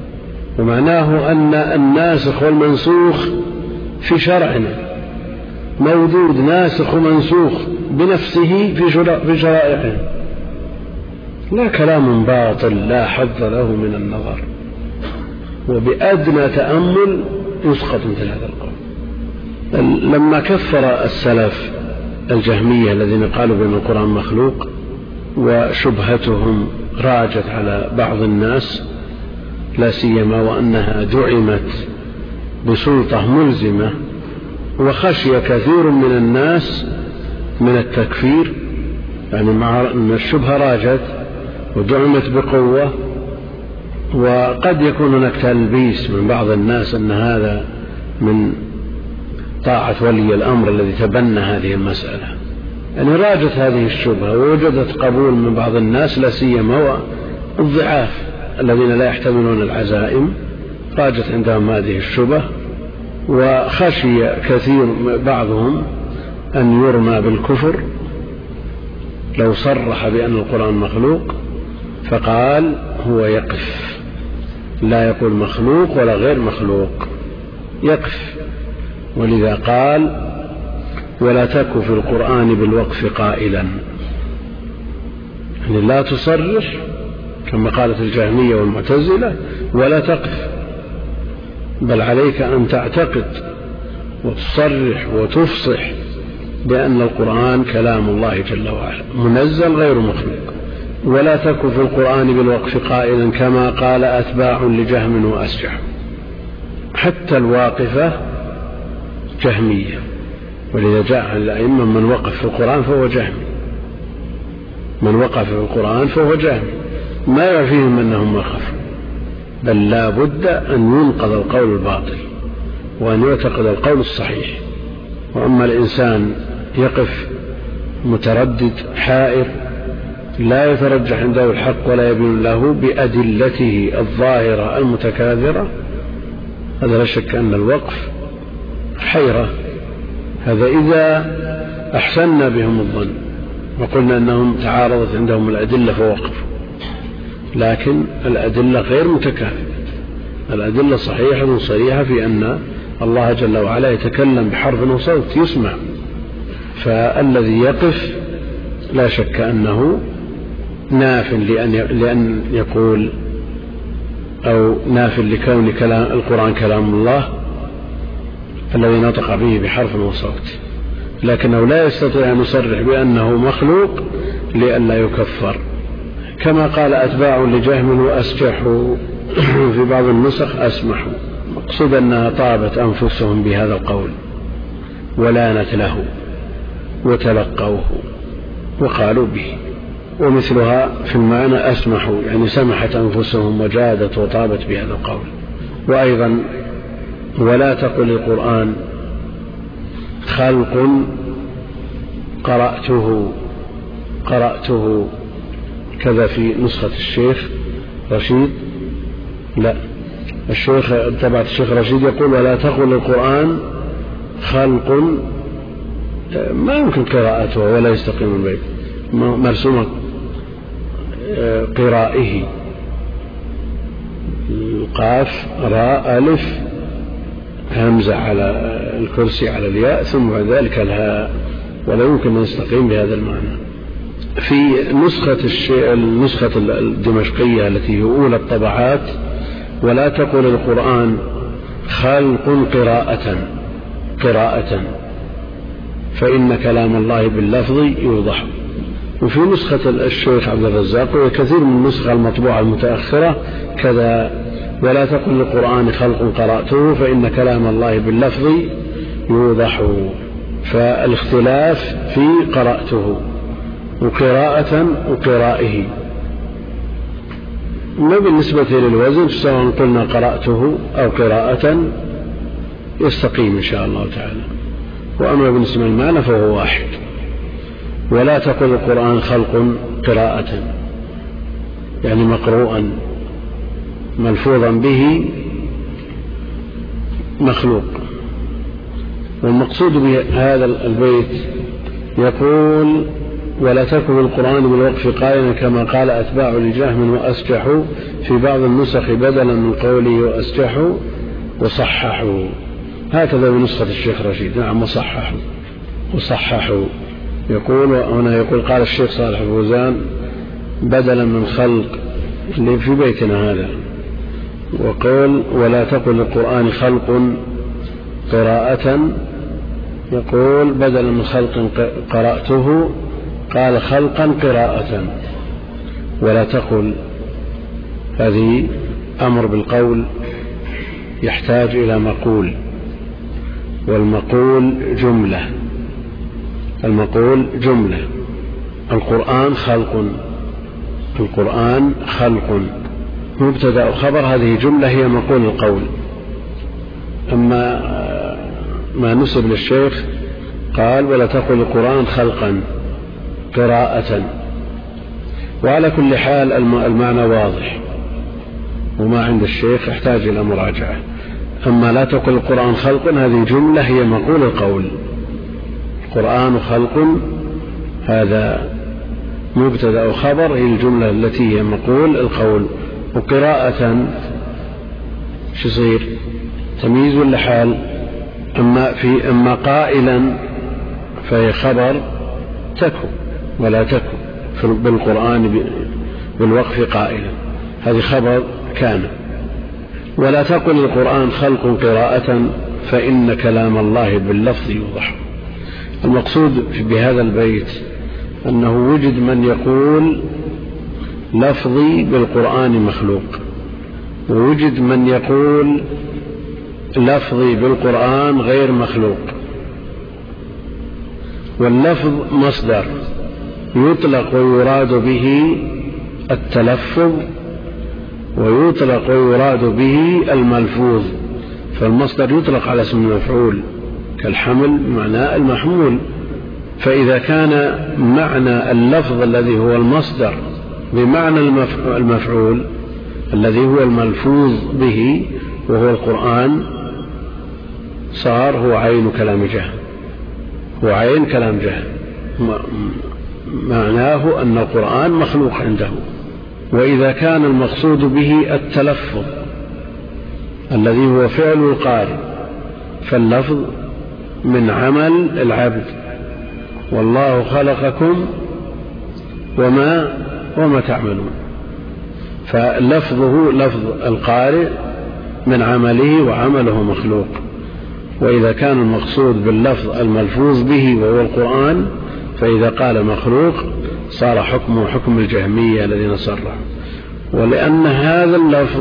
ومعناه أن الناسخ والمنسوخ في شرعنا موجود ناسخ ومنسوخ بنفسه في شرائعنا، لا كلام باطل لا حظ له من النظر، وبأدنى تأمل يسقط مثل هذا القول. لما كفر السلف الجهمية الذين قالوا بأن القرآن مخلوق وشبهتهم راجت على بعض الناس لا سيما وأنها دعمت بسلطة ملزمة، وخشي كثير من الناس من التكفير، يعني مع أن الشبهة راجت ودعمت بقوة، وقد يكون هناك تلبيس من بعض الناس أن هذا من طاعة ولي الأمر الذي تبنى هذه المسألة، يعني راجت هذه الشبهة ووجدت قبول من بعض الناس لا سيما الضعاف الذين لا يحتملون العزائم، راجت عندهم هذه الشبهة، وخشي كثير بعضهم أن يرمى بالكفر لو صرح بأن القرآن مخلوق، فقال هو يقف لا يقول مخلوق ولا غير مخلوق، يقف. ولذا قال ولا تك في القرآن بالوقف قائلا، يعني لا تصرح كما قالت الجهمية والمعتزلة ولا تقف، بل عليك أن تعتقد وتصرح وتفصح بأن القرآن كلام الله جل وعلا منزل غير مخلوق. ولا تك في القرآن بالوقف قائلا كما قال أتباع لجهم وأسجح. حتى الواقفة جهمية، ولذا جاء عن الأئمة من وقف في القرآن فهو جهمي، من وقف في القرآن فهو جهمي، ما يعفيهم أنهم وقفوا، بل لا بد أن ينقض القول الباطل وأن يعتقد القول الصحيح. وأما الإنسان يقف متردد حائر لا يترجح عنده الحق ولا يبين له بأدلته الظاهرة المتكاثرة، هذا لا شك أن الوقف حيرة. هذا إذا أحسننا بهم الظن وقلنا أنهم تعارضت عندهم الأدلة فوقفوا، لكن الأدلة غير متكافئة، الأدلة صحيحة صريحة في أن الله جل وعلا يتكلم بحرف وصوت يسمع، فالذي يقف لا شك أنه ناف لأن يقول أو ناف لكون القرآن كلام الله الذي نطق به بحرف وصوت، لكنه لا يستطيع أن يصرح بأنه مخلوق لئلا يكفر. كما قال أتباع لجهم وأسجحوا في بعض النسخ أسمحوا، مقصود أنها طابت أنفسهم بهذا القول ولانت له وتلقوه وقالوا به. ومثلها في المعنى أسمحوا، يعني سمحت أنفسهم وجادت وطابت بهذا القول. وأيضا ولا تقل القرآن خلق قرأته كذا في نسخة الشيخ رشيد، لا، الشيخ تبع الشيخ رشيد يقول ولا تقل القرآن خلق، ما يمكن قراءته ولا يستقيم البيت، مرسومة قرائه، القاف راء ألف همزة على الكرسي على الياء ثم بعد ذلك الهاء، ولا يمكن أن يستقيم بهذا المعنى. في النسخة الدمشقية التي هي أولى الطبعات ولا تقل القرآن خلق قراءة فإن كلام الله باللفظ يوضح. وفي نسخة الشيخ عبد الرزاق وكثير من النسخة المطبوعة المتأخرة كذا ولا تقل القرآن خلق قرأته فإن كلام الله باللفظ يوضح. فالاختلاف في قرأته وقراءة وقرائه. ما بالنسبة للوزن سواء قلنا قرأته أو قراءة يستقيم إن شاء الله تعالى. وأما بالنسبة للمعنى فهو واحد. ولا تقل القرآن خلق قراءة يعني مقروءا ملفوظا به مخلوق. والمقصود بهذا البيت يقول ولا تكن القرآن بالوقف قائلا كما قال أتباع لجهم وأسجحوا في بعض النسخ بدلا من قوله وأسجحوا وصححوا. هكذا بنسخة الشيخ رشيد. نعم وصححوا يقول هنا يقول قال الشيخ صالح الفوزان بدلا من خلق اللي في بيتنا هذا، وقول ولا تقل القرآن خلق قراءة يقول بدلا من خلق قرأته قال خلقا قراءة. ولا تقل هذه أمر بالقول يحتاج إلى مقول، والمقول جملة. المقول جملة. القرآن خلق مبتدأ وخبر، هذه جملة هي مقول القول. أما ما نسب للشيخ قال ولا تقل القرآن خلقا قراءة. وعلى كل حال المعنى واضح وما عند الشيخ يحتاج إلى مراجعة. أما لا تقل القرآن خلق هذه جملة هي مقول القول. القرآن خلق هذا مبتدأ وخبر هي الجملة التي هي مقول القول. وقراءة شو يصير تمييز ولا حال؟ أما قائلا فهي خبر تكو ولا تكو بالقرآن بالوقف قائلا، هذه خبر كان. ولا تقل القرآن خلق قراءة فإن كلام الله باللفظ يوضح. المقصود بهذا البيت أنه وجد من يقول لفظي بالقرآن مخلوق، ووجد من يقول لفظي بالقرآن غير مخلوق. واللفظ مصدر يطلق ويراد به التلفظ ويطلق ويراد به الملفوظ. فالمصدر يطلق على اسم المفعول كالحمل بمعنى المحمول. فإذا كان معنى اللفظ الذي هو المصدر بمعنى المفعول الذي هو الملفوظ به وهو القرآن صار هو عين كلام جهم، هو عين كلام جهم، معناه أن القرآن مخلوق عنده. وإذا كان المقصود به التلفظ الذي هو فعل القارئ فاللفظ من عمل العبد، والله خلقكم وما تعملون. فلفظه لفظ القارئ من عمله وعمله مخلوق. وإذا كان المقصود باللفظ الملفوظ به وهو القرآن فإذا قال مخلوق صار حكمه حكم الجهمية الذين صرحوا. ولأن هذا اللفظ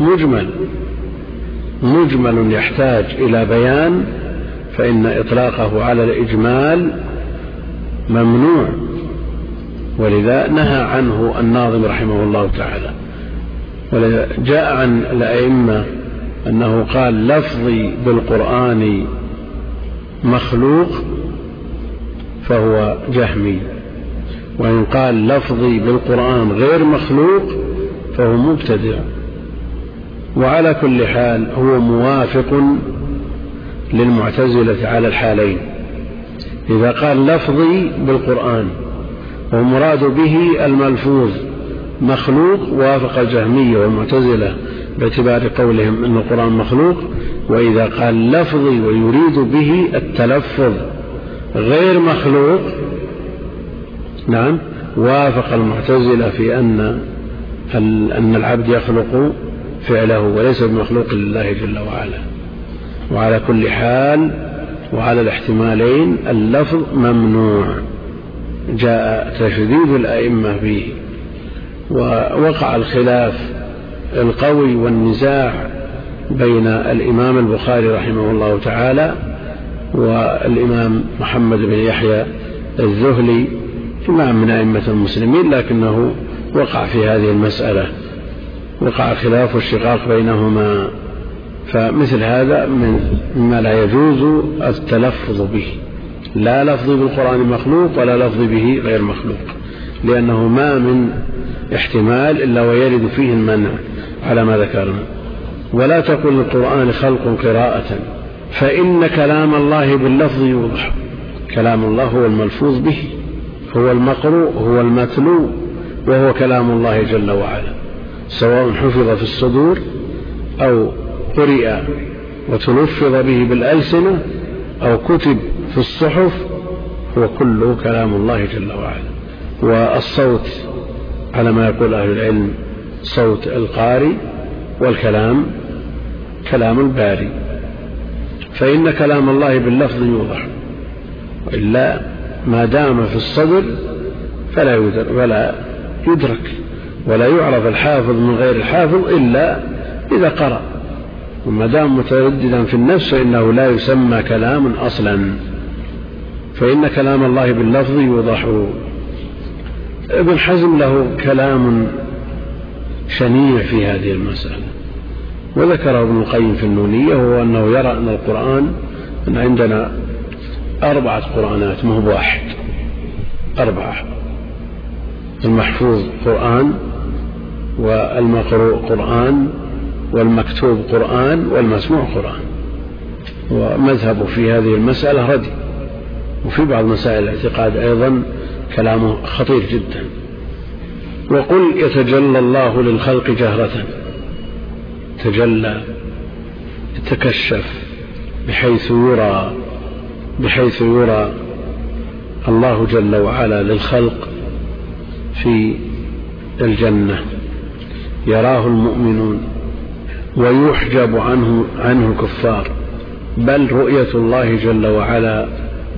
مجمل يحتاج إلى بيان فإن إطلاقه على الإجمال ممنوع، ولذا نهى عنه الناظم رحمه الله تعالى. ولذا جاء عن الأئمة أنه قال لفظي بالقرآن مخلوق فهو جهمي. وإن قال لفظي بالقرآن غير مخلوق فهو مبتدع. وعلى كل حال هو موافق للمعتزلة على الحالين. إذا قال لفظي بالقرآن ومراد به الملفوظ مخلوق وافق الجهمية والمعتزلة باعتبار قولهم أن القرآن مخلوق. وإذا قال لفظي ويريد به التلفظ غير مخلوق نعم وافق المعتزلة في أن العبد يخلق فعله وليس بمخلوق لله جل وعلا. وعلى كل حال وعلى الاحتمالين اللفظ ممنوع، جاء تشديد الأئمة به، ووقع الخلاف القوي والنزاع بين الإمام البخاري رحمه الله تعالى والإمام محمد بن يحيى الذهلي إمام من أئمة المسلمين، لكنه وقع في هذه المسألة، وقع خلاف والشقاق بينهما. فمثل هذا مما لا يجوز التلفظ به، لا لفظ بالقرآن مخلوق ولا لفظ به غير مخلوق، لأنه ما من احتمال إلا ويرد فيه المنع على ما ذكرنا. ولا تقل القرآن خلق قراءة، فإن كلام الله باللفظ يوضح. كلام الله هو الملفوظ به، هو المقروء، هو المتلو، وهو كلام الله جل وعلا، سواء حفظ في الصدور أو قرئ وتلفظ به بالألسنة أو كتب في الصحف، هو كله كلام الله جل وعلا. والصوت على ما يقول أهل العلم صوت القارئ، والكلام كلام الباري. فإن كلام الله باللفظ يوضح، وإلا ما دام في الصدر فلا يدرك ولا يعرف الحافظ من غير الحافظ إلا إذا قرأ. وما دام مترددا في النفس فإنه لا يسمى كلام أصلا. فإن كلام الله باللفظ يوضح. ابن حزم له كلام شنيع في هذه المسألة، وذكره ابن القيم في النونية، وهو أنه يرى أن القرآن أن عندنا 4 قرآنات مو بواحد، 4: المحفوظ قرآن، والمقروء قرآن، والمكتوب قرآن، والمسموع قرآن. ومذهبه في هذه المسألة ردي، وفي بعض مسائل الاعتقاد أيضا كلامه خطير جدا. وقل يتجلى الله للخلق جهرة، تجلى يتكشف بحيث يرى الله جل وعلا للخلق في الجنة، يراه المؤمنون ويحجب عنه الكفار. بل رؤية الله جل وعلا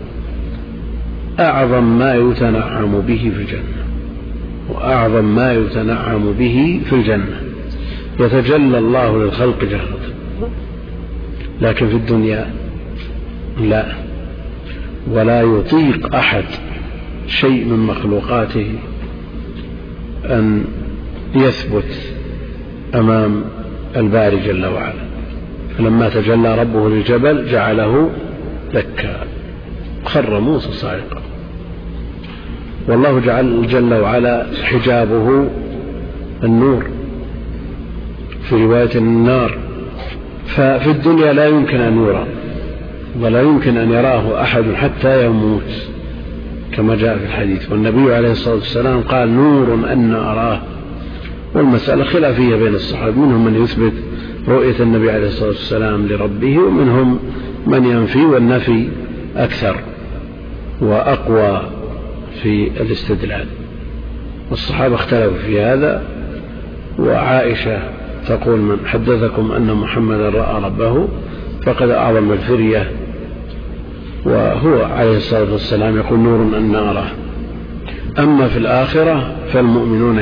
أعظم ما يتنعم به في الجنة، وأعظم ما يتنعم به في الجنة. يتجلى الله للخلق جهرة، لكن في الدنيا لا، ولا يطيق أحد شيء من مخلوقاته أن يثبت أمام الباري جل وعلا. فلما تجلى ربه للجبل جعله دكا، خر موسى صاعقا. والله جل وعلا حجابه النور، في رواية النار. ففي الدنيا لا يمكن أن يرى، ولا يمكن أن يراه أحد حتى يموت، كما جاء في الحديث. والنبي عليه الصلاة والسلام قال: نور أن أراه. والمسألة خلافية بين الصحابة، منهم من يثبت رؤية النبي عليه الصلاة والسلام لربه، ومنهم من ينفي، والنفي أكثر وأقوى في الاستدلال. والصحابة اختلفوا في هذا. وعائشة تقول: من حدثكم أن محمدا رأى ربه فقد أعظم الفرية. وهو عليه الصلاة والسلام يقول: نور أن أراه. أما في الآخرة فالمؤمنون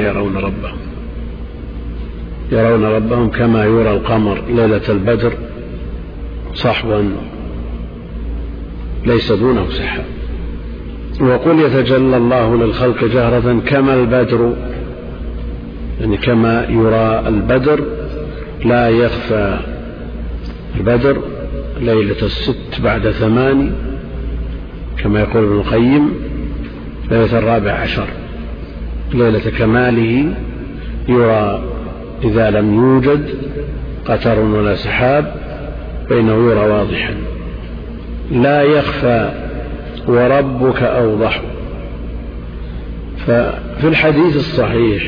يرون ربهم كما يرى القمر ليلة البدر صحوا ليس دونه سحاب. وقل يتجلى الله للخلق جهرة كما البدر، يعني كما يرى البدر لا يخفى. البدر ليلة 6 بعد 8 كما يقول ابن القيم، ليلة 14 ليلة كماله يرى إذا لم يوجد قتر ولا سحاب فإنه يرى واضحا لا يخفى وربك أوضح. ففي الحديث الصحيح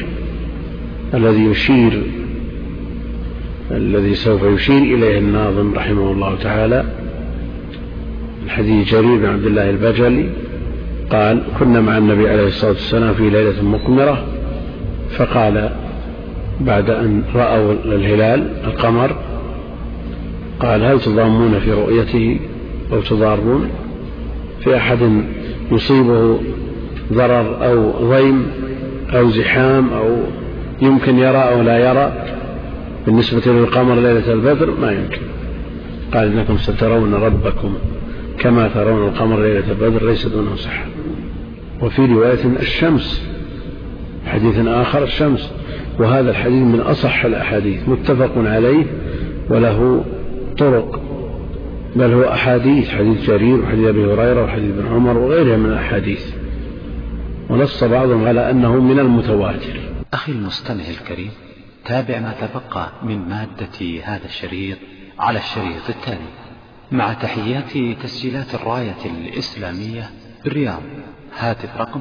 الذي سوف يشير إليه الناظم رحمه الله تعالى، الحديث جرير بن عبد الله البجلي قال: كنا مع النبي عليه الصلاة والسلام في ليلة مقمرة، فقال بعد أن رأوا الهلال القمر قال: هل تضامون في رؤيته أو تضارون؟ في أحد يصيبه ضرر أو ضيم أو زحام أو يمكن يرى أو لا يرى؟ بالنسبة للقمر ليلة البدر ما يمكن. قال: إنكم سترون ربكم كما ترون القمر ليلة البدر ليس دونه سحاب. وفي رواية الشمس، حديث آخر الشمس. وهذا الحديث من أصح الأحاديث، متفق عليه وله طرق، بل هو أحاديث، حديث جرير وحديث أبي هريرة وحديث ابن عمر وغيرها من الأحاديث، ونص بعضهم على أنه من المتواتر. أخي المستمع الكريم، تابع ما تبقى من مادة هذا الشريط على الشريط التالي، مع تحيات تسجيلات الراية الإسلامية بالرياض. هاتف رقم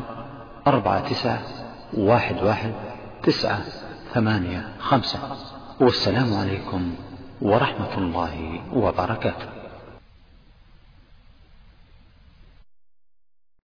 49111985. والسلام عليكم ورحمة الله وبركاته.